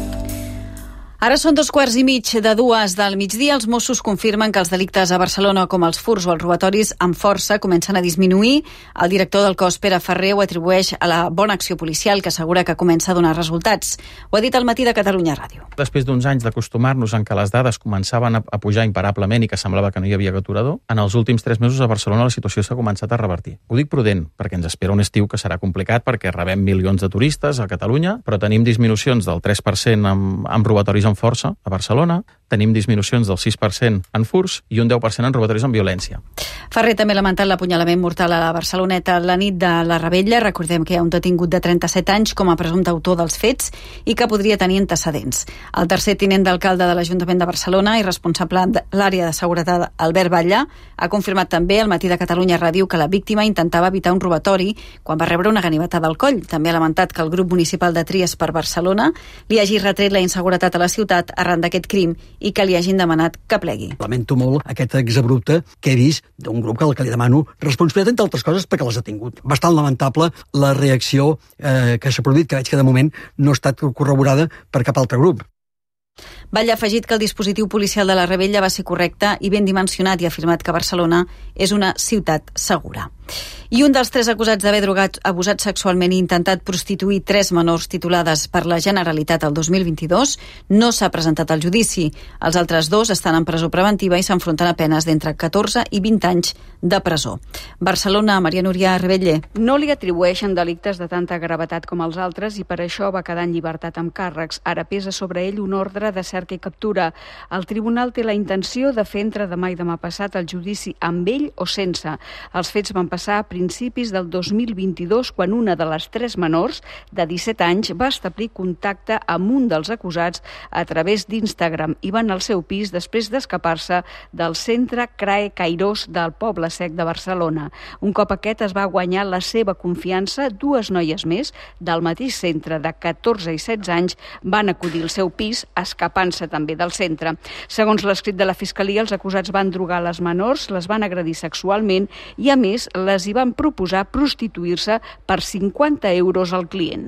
Ara són 2:15 del migdia. Els Mossos confirmen que els delictes a Barcelona, com els furts o els robatoris amb força, comencen a disminuir. El director del cos, Pere Ferrer, ho atribueix a la bona acció policial, que assegura que comença a donar resultats. Ho ha dit al Matí de Catalunya Ràdio. Després d'uns anys d'acostumar-nos en que les dades començaven a pujar imparablement i que semblava que no hi havia aturador, en els últims 3 mesos a Barcelona la situació s'ha començat a revertir. Ho dic prudent, perquè ens espera un estiu que serà complicat perquè rebem milions de turistes a Catalunya, però tenim disminucions del 3% amb robatoris amb força a Barcelona, tenim disminucions del 6% en furts i un 10% en robatoris amb violència. Ferrer també ha lamentat l'apunyalament mortal a la Barceloneta la nit de la Rebella. Recordem que hi ha un detingut de 37 anys com a presumpte autor dels fets i que podria tenir antecedents. El tercer tinent d'alcalde de l'Ajuntament de Barcelona i responsable de l'àrea de seguretat, Albert Batlle, ha confirmat també al Matí de Catalunya Ràdio que la víctima intentava evitar un robatori quan va rebre una ganivetada al coll. També ha lamentat que el grup municipal de Tries per Barcelona li hagi retret la inseguretat a la ciutat arran d'aquest crim i que li hagin demanat que plegui. Lamento molt aquest exabrupte que he vist d'un grup que li demano responsabilitat, entre altres coses, perquè les ha tingut. Bastant lamentable la reacció que s'ha produït, que veig que de moment no ha estat corroborada per cap altre grup. Batlle ha afegit que el dispositiu policial de la Rebella va ser correcte i ben dimensionat i ha afirmat que Barcelona és una ciutat segura. I un dels 3 acusats d'haver abusat sexualment i intentat prostituir 3 menors titulades per la Generalitat el 2022 no s'ha presentat al judici. Els altres 2 estan en presó preventiva i s'enfronten a penes d'entre 14 i 20 anys de presó. Barcelona, Maria Núria Rebelle. No li atribueixen delictes de tanta gravetat com els altres i per això va quedar en llibertat amb càrrecs. Ara pesa sobre ell un ordre de cerca i captura. El tribunal té la intenció de fer entre demà i demà passat el judici amb ell o sense. Els fets van passar a principis del 2022 quan una de les 3 menors de 17 anys va establir contacte amb un dels acusats a través d'Instagram i van al seu pis després d'escapar-se del centre CRAE Cairós del Poble Sec de Barcelona. Un cop aquest es va guanyar la seva confiança, 2 noies més del mateix centre de 14 i 16 anys van acudir al seu pis, escapant-se també del centre. Segons l'escrit de la Fiscalia, els acusats van drogar les menors, les van agredir sexualment i, a més, les hi van proposar prostituir-se per 50 euros al client.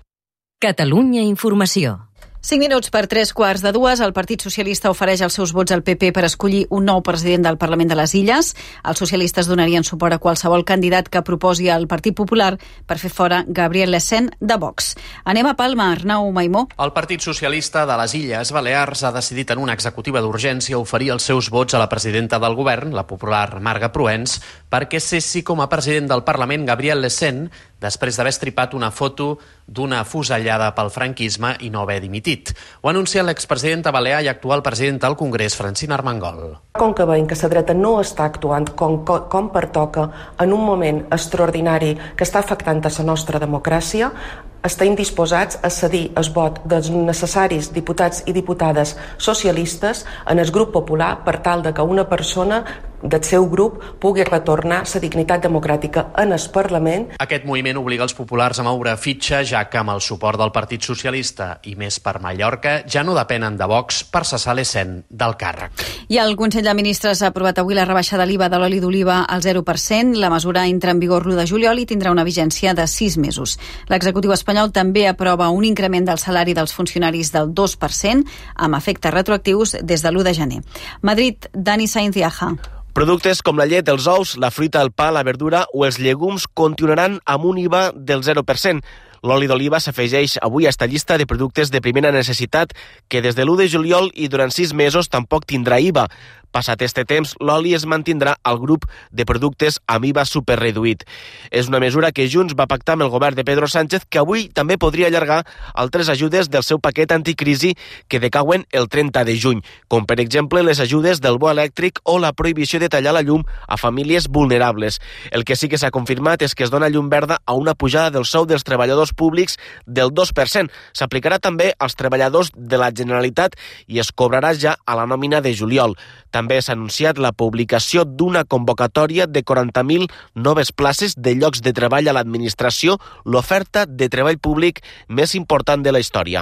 Catalunya Informació. 5 minuts per 3:15. El Partit Socialista ofereix els seus vots al PP per escollir un nou president del Parlament de les Illes. Els socialistes donarien suport a qualsevol candidat que proposi el Partit Popular per fer fora Gabriel Lecén de Vox. Anem a Palma, Arnau Maimó. El Partit Socialista de les Illes Balears ha decidit en una executiva d'urgència oferir els seus vots a la presidenta del govern, la popular Marga Proens, perquè cessi com a president del Parlament Gabriel Lecén després d'haver estripat una foto d'una afusellada pel franquisme i no haver dimitit. Ho ha anunciat l'expresidenta balear i actual presidenta del Congrés, Francina Armengol. Com que veiem que la dreta no està actuant com pertoca en un moment extraordinari que està afectant a la nostra democràcia, estem disposats a cedir el vot dels necessaris diputats i diputades socialistes en el grup popular per tal de que una persona del seu grup pugui retornar la dignitat democràtica en el Parlament. Aquest moviment obliga els populars a moure fitxa, ja que amb el suport del Partit Socialista i més per Mallorca ja no depenen de Vox per cessar Lecén del càrrec. I el Consell de Ministres ha aprovat avui la rebaixa de l'IVA de l'oli d'oliva al 0%. La mesura entra en vigor l'1 de juliol i tindrà una vigència de 6 mesos. L'executiu espanyol també aprova un increment del salari dels funcionaris del 2%, amb efectes retroactius des de l'1 de gener. Madrid, Dani Sainz Iaja. Productes com la llet, els ous, la fruita, el pa, la verdura o els llegums continuaran amb un IVA del 0%. L'oli d'oliva s'afegeix avui a esta llista de productes de primera necessitat que des de l'1 de juliol i durant 6 mesos tampoc tindrà IVA. Passat este temps, l'oli es mantindrà al grup de productes amb IVA superreduït. És una mesura que Junts va pactar amb el govern de Pedro Sánchez, que avui també podria allargar altres ajudes del seu paquet anticrisi que decauen el 30 de juny, com per exemple les ajudes del bo elèctric o la prohibició de tallar la llum a famílies vulnerables. El que sí que s'ha confirmat és que es dona llum verda a una pujada del sou dels treballadors públics del 2%. S'aplicarà també als treballadors de la Generalitat i es cobrarà ja a la nòmina de juliol. També s'ha anunciat la publicació d'una convocatòria de 40.000 noves places de llocs de treball a l'administració, l'oferta de treball públic més important de la història.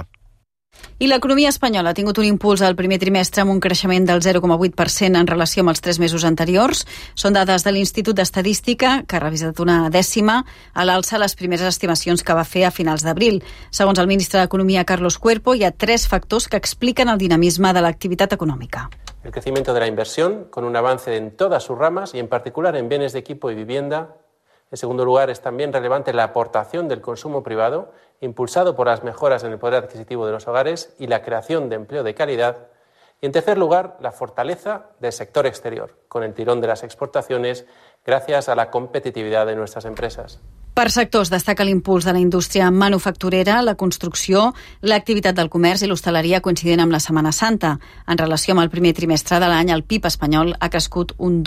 I l'economia espanyola ha tingut un impuls al primer trimestre amb un creixement del 0,8% en relació amb els 3 mesos anteriors. Són dades de l'Institut d'Estadística, que ha revisat una dècima a l'alça les primeres estimacions que va fer a finals d'abril. Segons el ministre d'Economia, Carlos Cuerpo, hi ha 3 factors que expliquen el dinamisme de l'activitat econòmica. El crecimiento de la inversión, con un avance en todas sus ramas y en particular en bienes de equipo y vivienda. En segundo lugar, es también relevante la aportación del consumo privado, impulsado por las mejoras en el poder adquisitivo de los hogares y la creación de empleo de calidad. Y en tercer lugar, la fortaleza del sector exterior, con el tirón de las exportaciones gracias a la competitividad de nuestras empresas. Per sectors destaca l'impuls de la indústria manufacturera, la construcció, l'activitat del comerç i l'hostaleria coincidint amb la Setmana Santa. En relació amb el primer trimestre de l'any, el PIB espanyol ha crescut un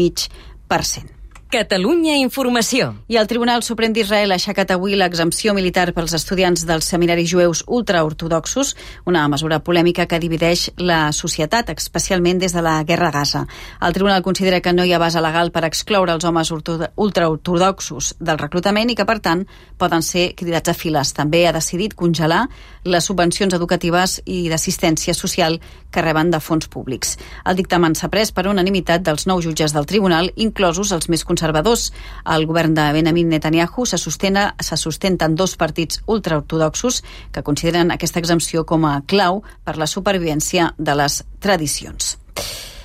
2,5%. Catalunya Informació. I el Tribunal Suprem d'Israel ha aixecat avui l'exempció militar pels estudiants dels seminaris jueus ultraortodoxos, una mesura polèmica que divideix la societat, especialment des de la guerra a Gaza. El Tribunal considera que no hi ha base legal per excloure els homes ultraortodoxos del reclutament i que, per tant, poden ser cridats a files. També ha decidit congelar les subvencions educatives i d'assistència social que reben de fons públics. El dictamen s'ha pres per unanimitat dels 9 jutges del tribunal, inclosos els més conservadors. El govern de Benjamin Netanyahu se sustenten 2 partits ultraortodoxos que consideren aquesta exempció com a clau per la supervivència de les tradicions.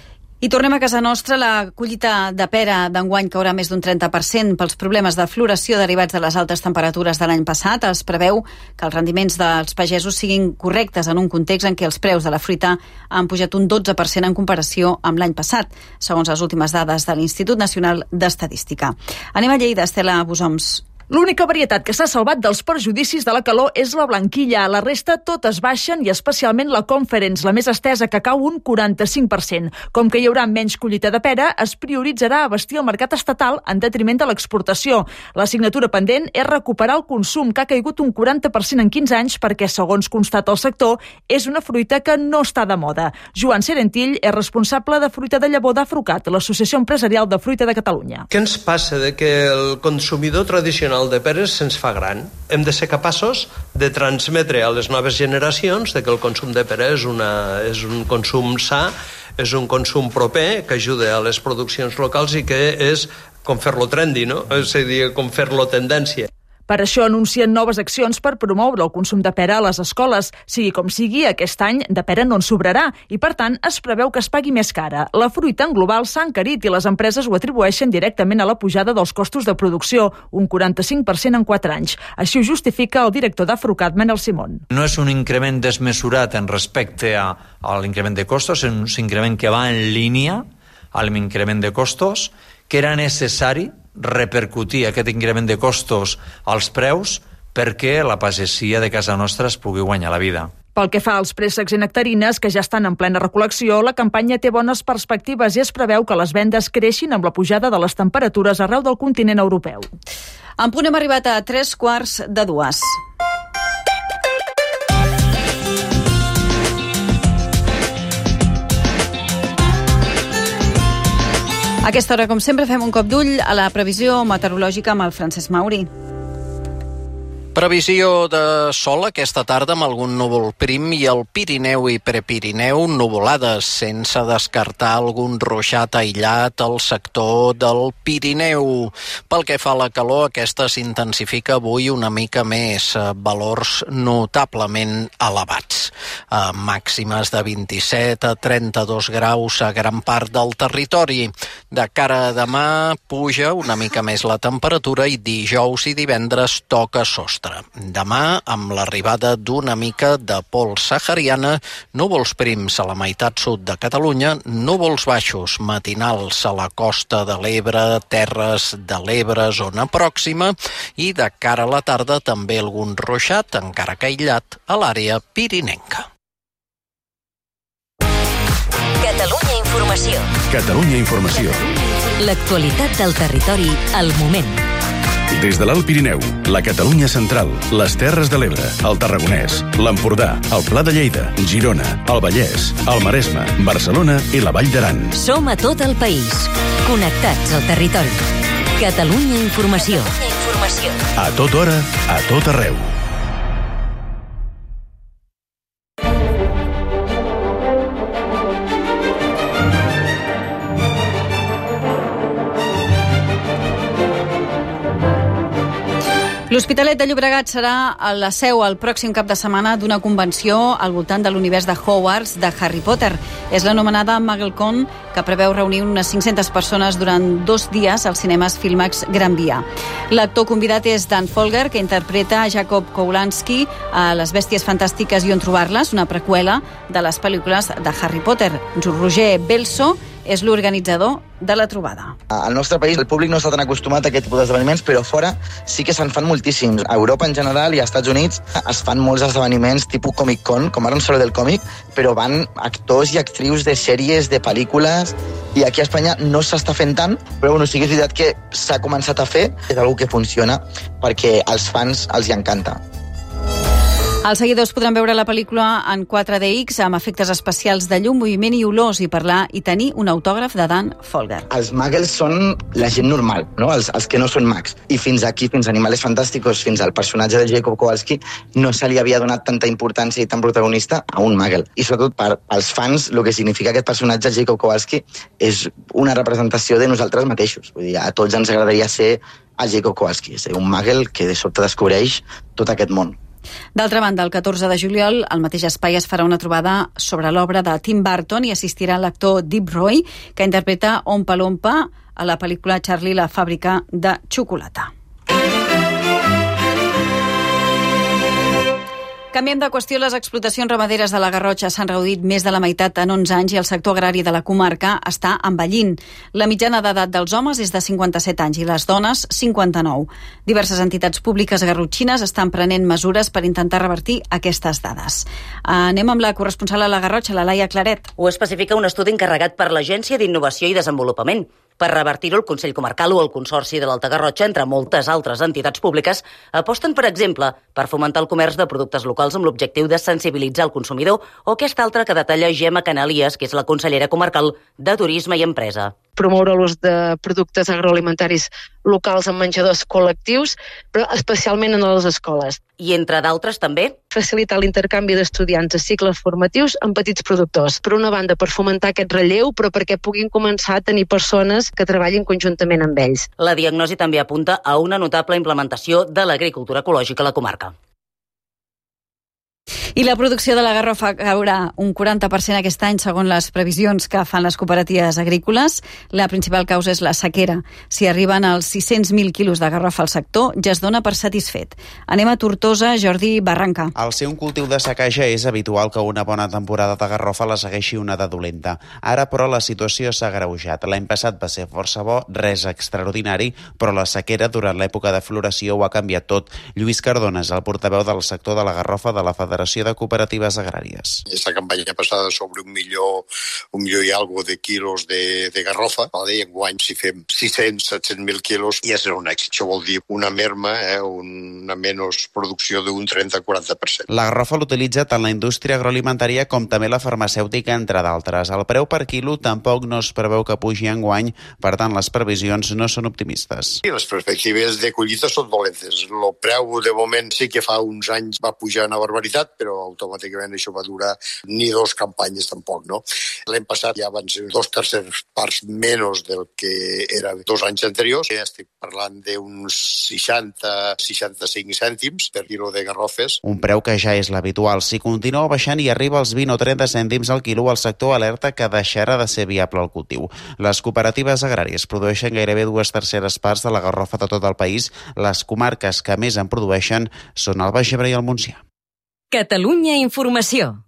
I tornem a casa nostra. La collita de pera d'enguany caurà més d'un 30% pels problemes de floració derivats de les altes temperatures de l'any passat. Es preveu que els rendiments dels pagesos siguin correctes en un context en què els preus de la fruita han pujat un 12% en comparació amb l'any passat, segons les últimes dades de l'Institut Nacional d'Estadística. Anem a Lleida, Estela Busoms. L'única varietat que s'ha salvat dels perjudicis de la calor és la blanquilla. La resta totes baixen i especialment la Conference, la més estesa, que cau un 45%. Com que hi haurà menys collita de pera, es prioritzarà abastir el mercat estatal en detriment de l'exportació. L'assignatura pendent és recuperar el consum, que ha caigut un 40% en 15 anys perquè, segons constata el sector, és una fruita que no està de moda. Joan Serentill és responsable de fruita de llavor d'Afrucat, l'Associació Empresarial de Fruita de Catalunya. Què ens passa de que el consumidor tradicional de peres se'ns fa gran? Hem de ser capaços de transmetre a les noves generacions de que el consum de pera és un consum sa, és un consum proper, que ajuda a les produccions locals i que és com fer-lo trendy, no? És a dir, com fer-lo tendència. Per això anuncien noves accions per promoure el consum de pera a les escoles. Sigui com sigui, aquest any de pera no en sobrarà i, per tant, es preveu que es pagui més cara. La fruita en global s'ha encarit i les empreses ho atribueixen directament a la pujada dels costos de producció, un 45% en 4 anys. Així ho justifica el director d'Afrucat, Manel Simón. No és un increment desmesurat en respecte a l'increment de costos, és un increment que va en línia amb l'increment de costos, que era necessari repercutir aquest increment de costos als preus perquè la pagesia de casa nostra es pugui guanyar la vida. Pel que fa als préssecs i nectarines, que ja estan en plena recol·lecció, la campanya té bones perspectives i es preveu que les vendes creixin amb la pujada de les temperatures arreu del continent europeu. En punt hem arribat a 3:45. A aquesta hora, com sempre, fem un cop d'ull a la previsió meteorològica amb el Francesc Mauri. Previsió de sol aquesta tarda amb algun núvol prim i al Pirineu i Prepirineu nuvolades, sense descartar algun ruixat aïllat al sector del Pirineu. Pel que fa a la calor, aquesta s'intensifica avui una mica més, valors notablement elevats. Màximes de 27 a 32 graus a gran part del territori. De cara a demà puja una mica més la temperatura i dijous i divendres toca sostre. Demà, amb l'arribada d'una mica de pols sahariana, núvols prims a la meitat sud de Catalunya, núvols baixos matinals a la costa de l'Ebre, Terres de l'Ebre, zona pròxima, i de cara a la tarda també algun ruixat, encara que aïllat, a l'àrea pirinenca. Catalunya Informació. Catalunya Informació. L'actualitat del territori al moment. Des de l'Alt Pirineu, la Catalunya Central, les Terres de l'Ebre, el Tarragonès, l'Empordà, el Pla de Lleida, Girona, el Vallès, el Maresme, Barcelona i la Vall d'Aran. Som a tot el país, connectats al territori. Catalunya Informació. A tota hora, a tot arreu. L'Hospitalet de Llobregat serà la seu el pròxim cap de setmana d'una convenció al voltant de l'univers de Hogwarts de Harry Potter. És l'anomenada MuggleCon, que preveu reunir unes 500 persones durant 2 dies als cinemes Filmax Gran Via. L'actor convidat és Dan Folger, que interpreta Jacob Kowalski a Les bèsties fantàstiques i on trobar-les, una preqüela de les pel·lícules de Harry Potter. Roger Belso és l'organitzador de la trobada. Al nostre país el públic no està tan acostumat a aquest tipus d'esdeveniments, però fora sí que se'n fan moltíssims. A Europa en general i als Estats Units es fan molts esdeveniments tipus Comic-Con, com ara un saló del còmic, però van actors i actrius de sèries, de pel·lícules, i aquí a Espanya no s'està fent tant, però bueno, sí que és veritat que s'ha començat a fer, és una que funciona perquè als fans els hi encanta. Els seguidors podran veure la pel·lícula en 4DX amb efectes especials de llum, moviment i olors i parlar i tenir un autògraf de Dan Folger. Els muggles són la gent normal, no? Els que no són mags. I fins aquí, fins a Animales Fantásticos, fins al personatge de Jacob Kowalski, no se li havia donat tanta importància i tan protagonista a un muggle. I sobretot per als fans, el que significa aquest personatge, Jacob Kowalski, és una representació de nosaltres mateixos. Vull dir, a tots ens agradaria ser el Jacob Kowalski, és un muggle que de sobte descobreix tot aquest món. D'altra banda, el 14 de juliol, al mateix espai es farà una trobada sobre l'obra de Tim Burton i assistirà l'actor Deep Roy, que interpreta Ompa Lompa a la pel·lícula Charlie la fàbrica de xocolata. Canviem de qüestió. Les explotacions ramaderes de la Garrotxa s'han reduït més de la meitat en 11 anys i el sector agrari de la comarca està envellint. La mitjana d'edat dels homes és de 57 anys i les dones 59. Diverses entitats públiques garrotxines estan prenent mesures per intentar revertir aquestes dades. Anem amb la corresponsal a la Garrotxa, la Laia Claret. Ho especifica un estudi encarregat per l'Agència d'Innovació i Desenvolupament. Per revertir-ho, el Consell Comarcal o el Consorci de l'Alta Garrotxa, entre moltes altres entitats públiques, aposten, per exemple, per fomentar el comerç de productes locals amb l'objectiu de sensibilitzar el consumidor, o aquesta altra que detalla Gemma Canalies, que és la consellera comarcal de Turisme i Empresa. Promoure l'ús de productes agroalimentaris locals en menjadors col·lectius, però especialment en les escoles. I entre d'altres també? Facilitar l'intercanvi d'estudiants a cicles formatius amb petits productors. Per una banda, per fomentar aquest relleu, però perquè puguin començar a tenir persones que treballin conjuntament amb ells. La diagnosi també apunta a una notable implementació de l'agricultura ecològica a la comarca. I la producció de la garrofa caurà un 40% aquest any, segons les previsions que fan les cooperatives agrícoles. La principal causa és la sequera. Si arriben als 600.000 quilos de garrofa al sector, ja es dona per satisfet. Anem a Tortosa, Jordi Barranca. Al ser un cultiu de sequeja és habitual que una bona temporada de garrofa la segueixi una de dolenta. Ara, però, la situació s'ha agreujat. L'any passat va ser força bo, res extraordinari, però la sequera durant l'època de floració ho ha canviat tot. Lluís Cardona és el portaveu del sector de la garrofa de la Federació de Cooperatives Agràries. Esta campanya passada sobre un milió i algo de quilos de garrofa, i enguany si fem 600-700.000 quilos ja serà un èxit. Això vol dir una merma, una menys producció d'un 30-40%. La garrofa l'utilitza tant la indústria agroalimentària com també la farmacèutica, entre d'altres. El preu per quilo tampoc no es preveu que pugi enguany, per tant les previsions no són optimistes. Sí, les perspectives de collita són dolentes. El preu de moment sí que fa uns anys va pujar una barbaritat, però automàticament això va durar ni 2 campanyes tampoc, no? L'any passat ja van ser 2/3 parts menys del que era 2 anys anteriors. Estic parlant d'uns 60-65 cèntims per quilo de garrofes. Un preu que ja és l'habitual. Si continua baixant i arriba als 20 o 30 cèntims al quilo, el sector alerta que deixarà de ser viable el cultiu. Les cooperatives agràries produeixen gairebé 2/3 parts de la garrofa de tot el país. Les comarques que més en produeixen són el Baix Ebre i el Montsià. Catalunya Informació.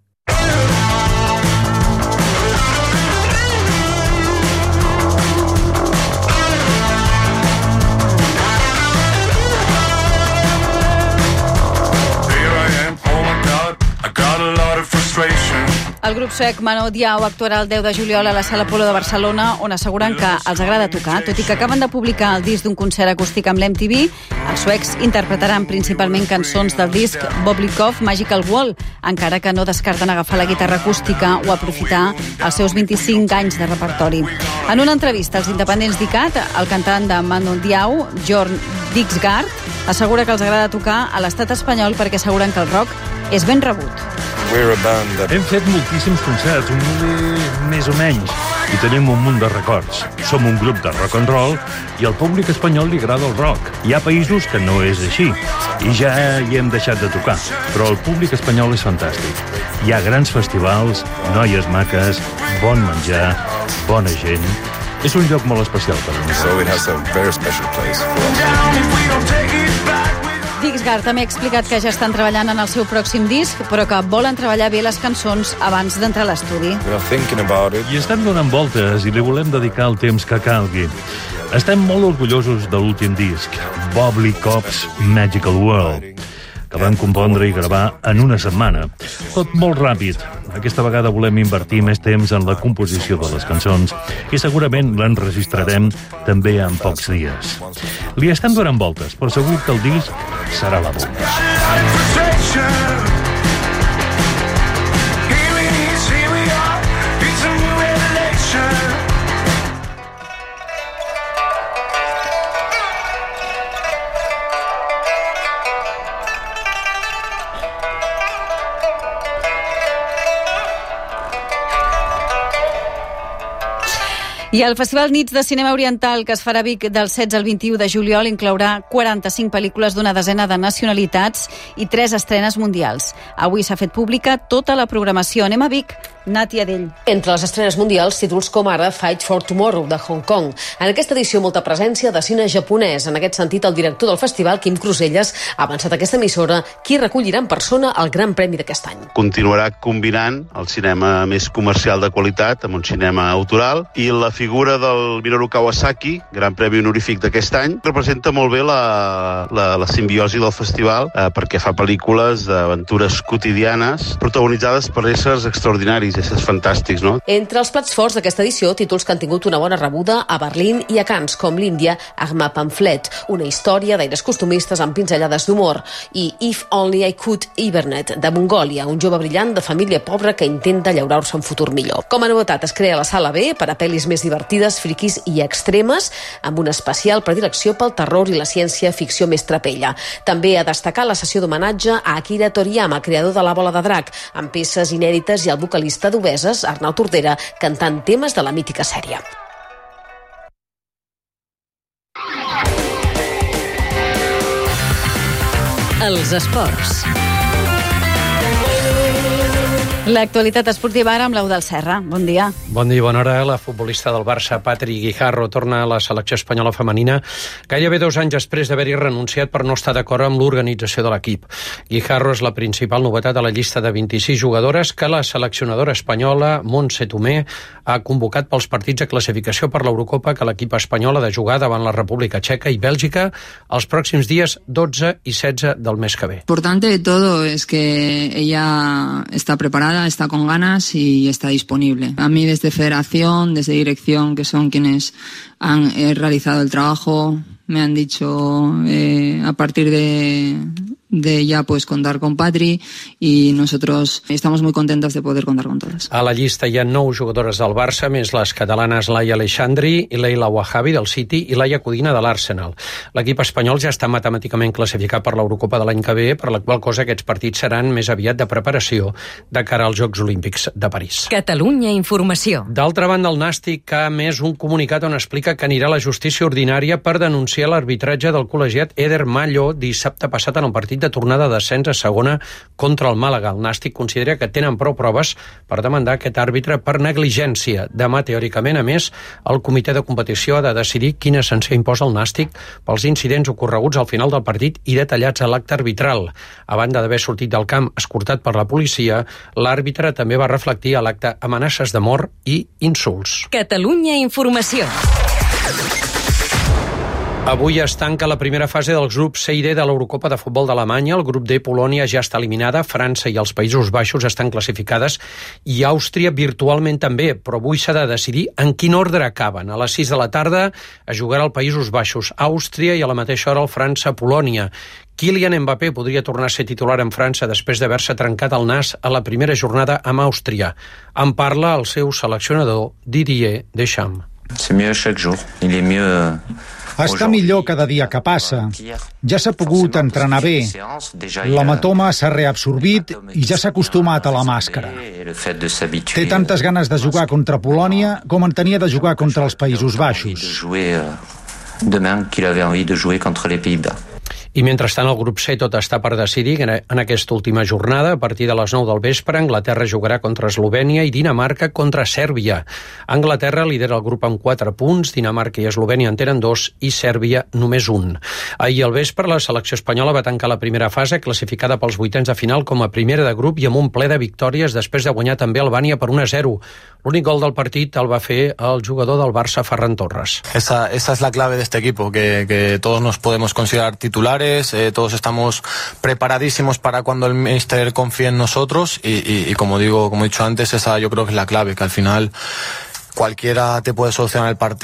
El grup suec Mano Diao actuarà el 10 de juliol a la Sala Apolo de Barcelona, on asseguren que els agrada tocar. Tot i que acaben de publicar el disc d'un concert acústic amb l'MTV, els suecs interpretaran principalment cançons del disc Boblikov Magical Wall, encara que no descarten agafar la guitarra acústica o aprofitar els seus 25 anys de repertori. En una entrevista als independents d'ICAT, el cantant de Mano Diao, Jorn Dixgaard, assegura que els agrada tocar a l'estat espanyol perquè asseguren que el rock és ben rebut. Hem fet moltíssims concerts, un miler més o menys, i tenim un munt de records. Som un grup de rock and roll i al públic espanyol li agrada el rock. Hi ha països que no és així i ja hi hem deixat de tocar, però el públic espanyol és fantàstic. Hi ha grans festivals, noies maques, bon menjar, bona gent. És un lloc molt especial per a nosaltres. Dixgaard també ha explicat que ja estan treballant en el seu pròxim disc, però que volen treballar bé les cançons abans d'entrar a l'estudi. I estem donant voltes i li volem dedicar el temps que calgui. Estem molt orgullosos de l'últim disc, Boblikov's Magical World, que van compondre i gravar en una setmana. Tot molt ràpid. Aquesta vegada volem invertir més temps en la composició de les cançons i segurament l'enregistrarem també en pocs dies. Li estem donant voltes, però segur que el disc serà la bomba. I I el Festival Nits de Cinema Oriental, que es farà a Vic del 16 al 21 de juliol, inclourà 45 pel·lícules d'una desena de nacionalitats i 3 estrenes mundials. Avui s'ha fet pública tota la programació. Anem a Vic. Nàtia Dell. Entre les estrenes mundials, títols com ara Fight for Tomorrow, de Hong Kong. En aquesta edició, molta presència de cine japonès. En aquest sentit, el director del festival, Quim Cruselles, ha avançat a aquesta emissora qui recollirà en persona el Gran Premi d'aquest any. Continuarà combinant el cinema més comercial de qualitat amb un cinema autoral, i la figura del Minoru Kawasaki, Gran Premi honorífic d'aquest any, representa molt bé la simbiosi del festival, perquè fa pel·lícules d'aventures quotidianes protagonitzades per éssers extraordinaris, éssers fantàstics, no? Entre els plats forts d'aquesta edició, títols que han tingut una bona rebuda a Berlín i a Cannes, com l'Índia Agma Pamphlet, una història d'aires costumistes amb pinzellades d'humor, i If Only I Could Hibernate, de Mongòlia, un jove brillant de família pobra que intenta llaurar-se un futur millor. Com a novetat, es crea la Sala B per a pel·lis més divertides, friquis i extremes, amb una especial predilecció pel terror i la ciència-ficció més trapella. També a destacar la sessió d'homenatge a Akira Toriyama, creador de La bola de drac, amb peces inèdites, i el vocalista d'Obeses, Arnau Tordera, cantant temes de la mítica sèrie. Els esports. L'actualitat esportiva ara amb l'Eudald Serra. Bon dia. Bon dia, bona hora. La futbolista del Barça, Patri Guijarro, torna a la selecció espanyola femenina gairebé 2 anys després d'haver-hi renunciat per no estar d'acord amb l'organització de l'equip. Guijarro és la principal novetat a la llista de 26 jugadores que la seleccionadora espanyola, Montse Tomé, ha convocat pels partits de classificació per l'Eurocopa que l'equip espanyol ha de jugar davant la República Txeca i Bèlgica els pròxims dies 12 i 16 del mes que ve. Importante de todo es que ella está preparada, está con ganas y está disponible. A mí desde Federación, desde Dirección, que son quienes han realizado el trabajo, me han dicho a partir de ya pues contar con Patri, y nosotros estamos muy contentos de poder contar con todas. A la llista hi ha 9 jugadores del Barça, més les catalanes Laia Aleixandri i Leila Wahabi del City i Laia Codina de l'Arsenal. L'equip espanyol ja està matemàticament classificat per l'Eurocopa de l'any que ve, per la qual cosa aquests partits seran més aviat de preparació de cara als Jocs Olímpics de París. Catalunya Informació. D'altra banda, el Nàstic ha emès un comunicat on explica que anirà a la justícia ordinària per denunciar l'arbitratge del col·legiat Eder Mallo dissabte passat en el partit de tornada d'ascens a segona contra el Màlaga. El Nàstic considera que tenen prou proves per demandar aquest àrbitre per negligència. Demà, teòricament, a més, el comitè de competició ha de decidir quina sanció imposa el Nàstic pels incidents ocorreguts al final del partit i detallats a l'acte arbitral. A banda d'haver sortit del camp escortat per la policia, l'àrbitre també va reflectir a l'acte amenaces de mort i insults. Catalunya Informació. Avui es tanca la primera fase dels grups C i D de l'Eurocopa de futbol d'Alemanya. El grup D, Polònia, ja està eliminada, França i els Països Baixos estan classificades i Àustria virtualment també, però avui s'ha de decidir en quin ordre acaben. A les 6 de la tarda es jugarà al Països Baixos, Àustria, i a la mateixa hora el França-Polònia. Kylian Mbappé podria tornar a ser titular en França després d'haver-se trencat el nas a la primera jornada amb Àustria. En parla el seu seleccionador Didier Deschamps. C'est mieux chaque jour. Il est mieux... Està millor cada dia que passa. Ja s'ha pogut entrenar bé. L'hematoma s'ha reabsorbit i ja s'ha acostumat a la màscara. Té tantes ganes de jugar contra Polònia com en tenia de jugar contra els Països Baixos. Demain qu'il avait envie de jouer contre les Pays-Bas. I mentrestant, el grup C tot està per decidir en aquesta última jornada. A partir de les 9 del vespre, Anglaterra jugarà contra Eslovènia i Dinamarca contra Sèrbia. Anglaterra lidera el grup amb 4 punts, Dinamarca i Eslovènia en tenen 2 i Sèrbia només 1. Ahir al vespre, la selecció espanyola va tancar la primera fase, classificada pels vuitens de final com a primera de grup i amb un ple de victòries després de guanyar també Albània per 1-0. L'únic gol del partit el va fer el jugador del Barça, Ferran Torres. Esa es la clave de este equipo, que todos nos podemos considerar titulares. Todos estamos preparadísimos para cuando el míster confíe en nosotros y como he dicho antes, esa yo creo que es la clave, que al final cualquiera te puede solucionar el partido.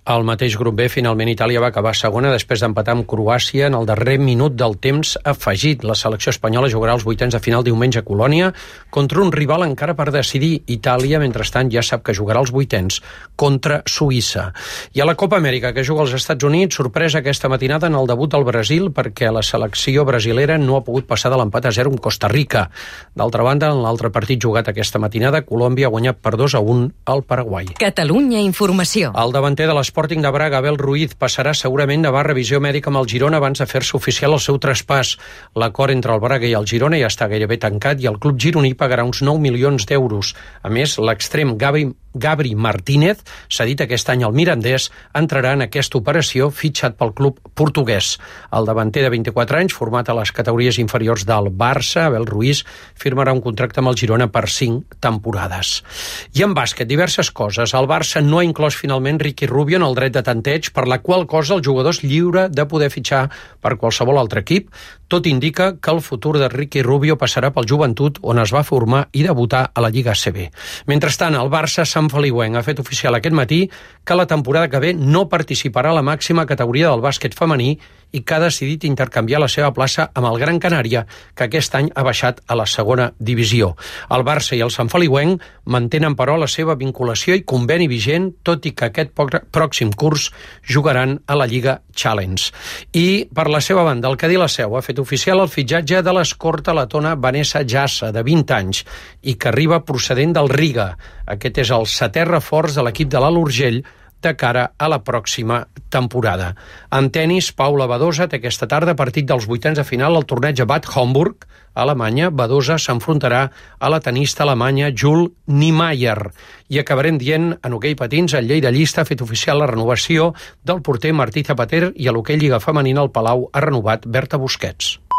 Al mateix grup B, finalment Itàlia va acabar segona després d'empatar amb Croàcia en el darrer minut del temps afegit. La selecció espanyola jugarà els vuitens de final diumenge a Colònia contra un rival encara per decidir. Itàlia, mentrestant, ja sap que jugarà els vuitens contra Suïssa. I a la Copa Amèrica, que juga als Estats Units, sorpresa aquesta matinada en el debut del Brasil perquè la selecció brasilera no ha pogut passar de l'empat a 0 amb Costa Rica. D'altra banda, en l'altre partit jugat aquesta matinada, Colòmbia ha guanyat per 2-1 al Paraguai. Catalunya Informació. El davanter de l'Sporting de Braga, Abel Ruiz, passarà segurament a revisió mèdica amb el Girona abans de fer-se oficial el seu traspàs. L'acord entre el Braga i el Girona ja està gairebé tancat i el club gironí pagarà uns 9 milions d'euros. A més, l'extrem Gabri Martínez, cedit aquest any al Mirandés, entrarà en aquesta operació fitxat pel club portuguès. El davanter de 24 anys, format a les categories inferiors del Barça, Abel Ruiz, firmarà un contracte amb el Girona per 5 temporades. I en bàsquet, diverses coses. El Barça no ha inclòs finalment Ricky Rubio en el dret de tanteig, per la qual cosa el jugador és lliure de poder fitxar per qualsevol altre equip. Tot indica que el futur de Ricky Rubio passarà pel Joventut, on es va formar i debutar a la Lliga ACB. Mentrestant, el Barça Sant Feliuenc ha fet oficial aquest matí que la temporada que ve no participarà a la màxima categoria del bàsquet femení i que ha decidit intercanviar la seva plaça amb el Gran Canària, que aquest any ha baixat a la segona divisió. El Barça i el Sant Feliuenc mantenen, però, la seva vinculació i conveni vigent, tot i que aquest pròxim curs jugaran a la Lliga Challenge. I, per la seva banda, el Cadí la Seu ha fet oficial el fitxatge de l'escorta letona Vanessa Jassa, de 20 anys, i que arriba procedent del Riga. Aquest és el 7è reforç de l'equip de l'Alt Urgell de cara a la pròxima temporada. En tenis, Paula Badosa té aquesta tarda partit dels vuitens de final al torneig a Bad Homburg, a Alemanya. Badosa s'enfrontarà a la tenista alemanya Jule Niemeyer. I acabarem dient, en hoquei patins, el Lleida Llista ha fet oficial la renovació del porter Martí Zapater i a l'hoquei Lliga Femenina al Palau ha renovat Berta Busquets.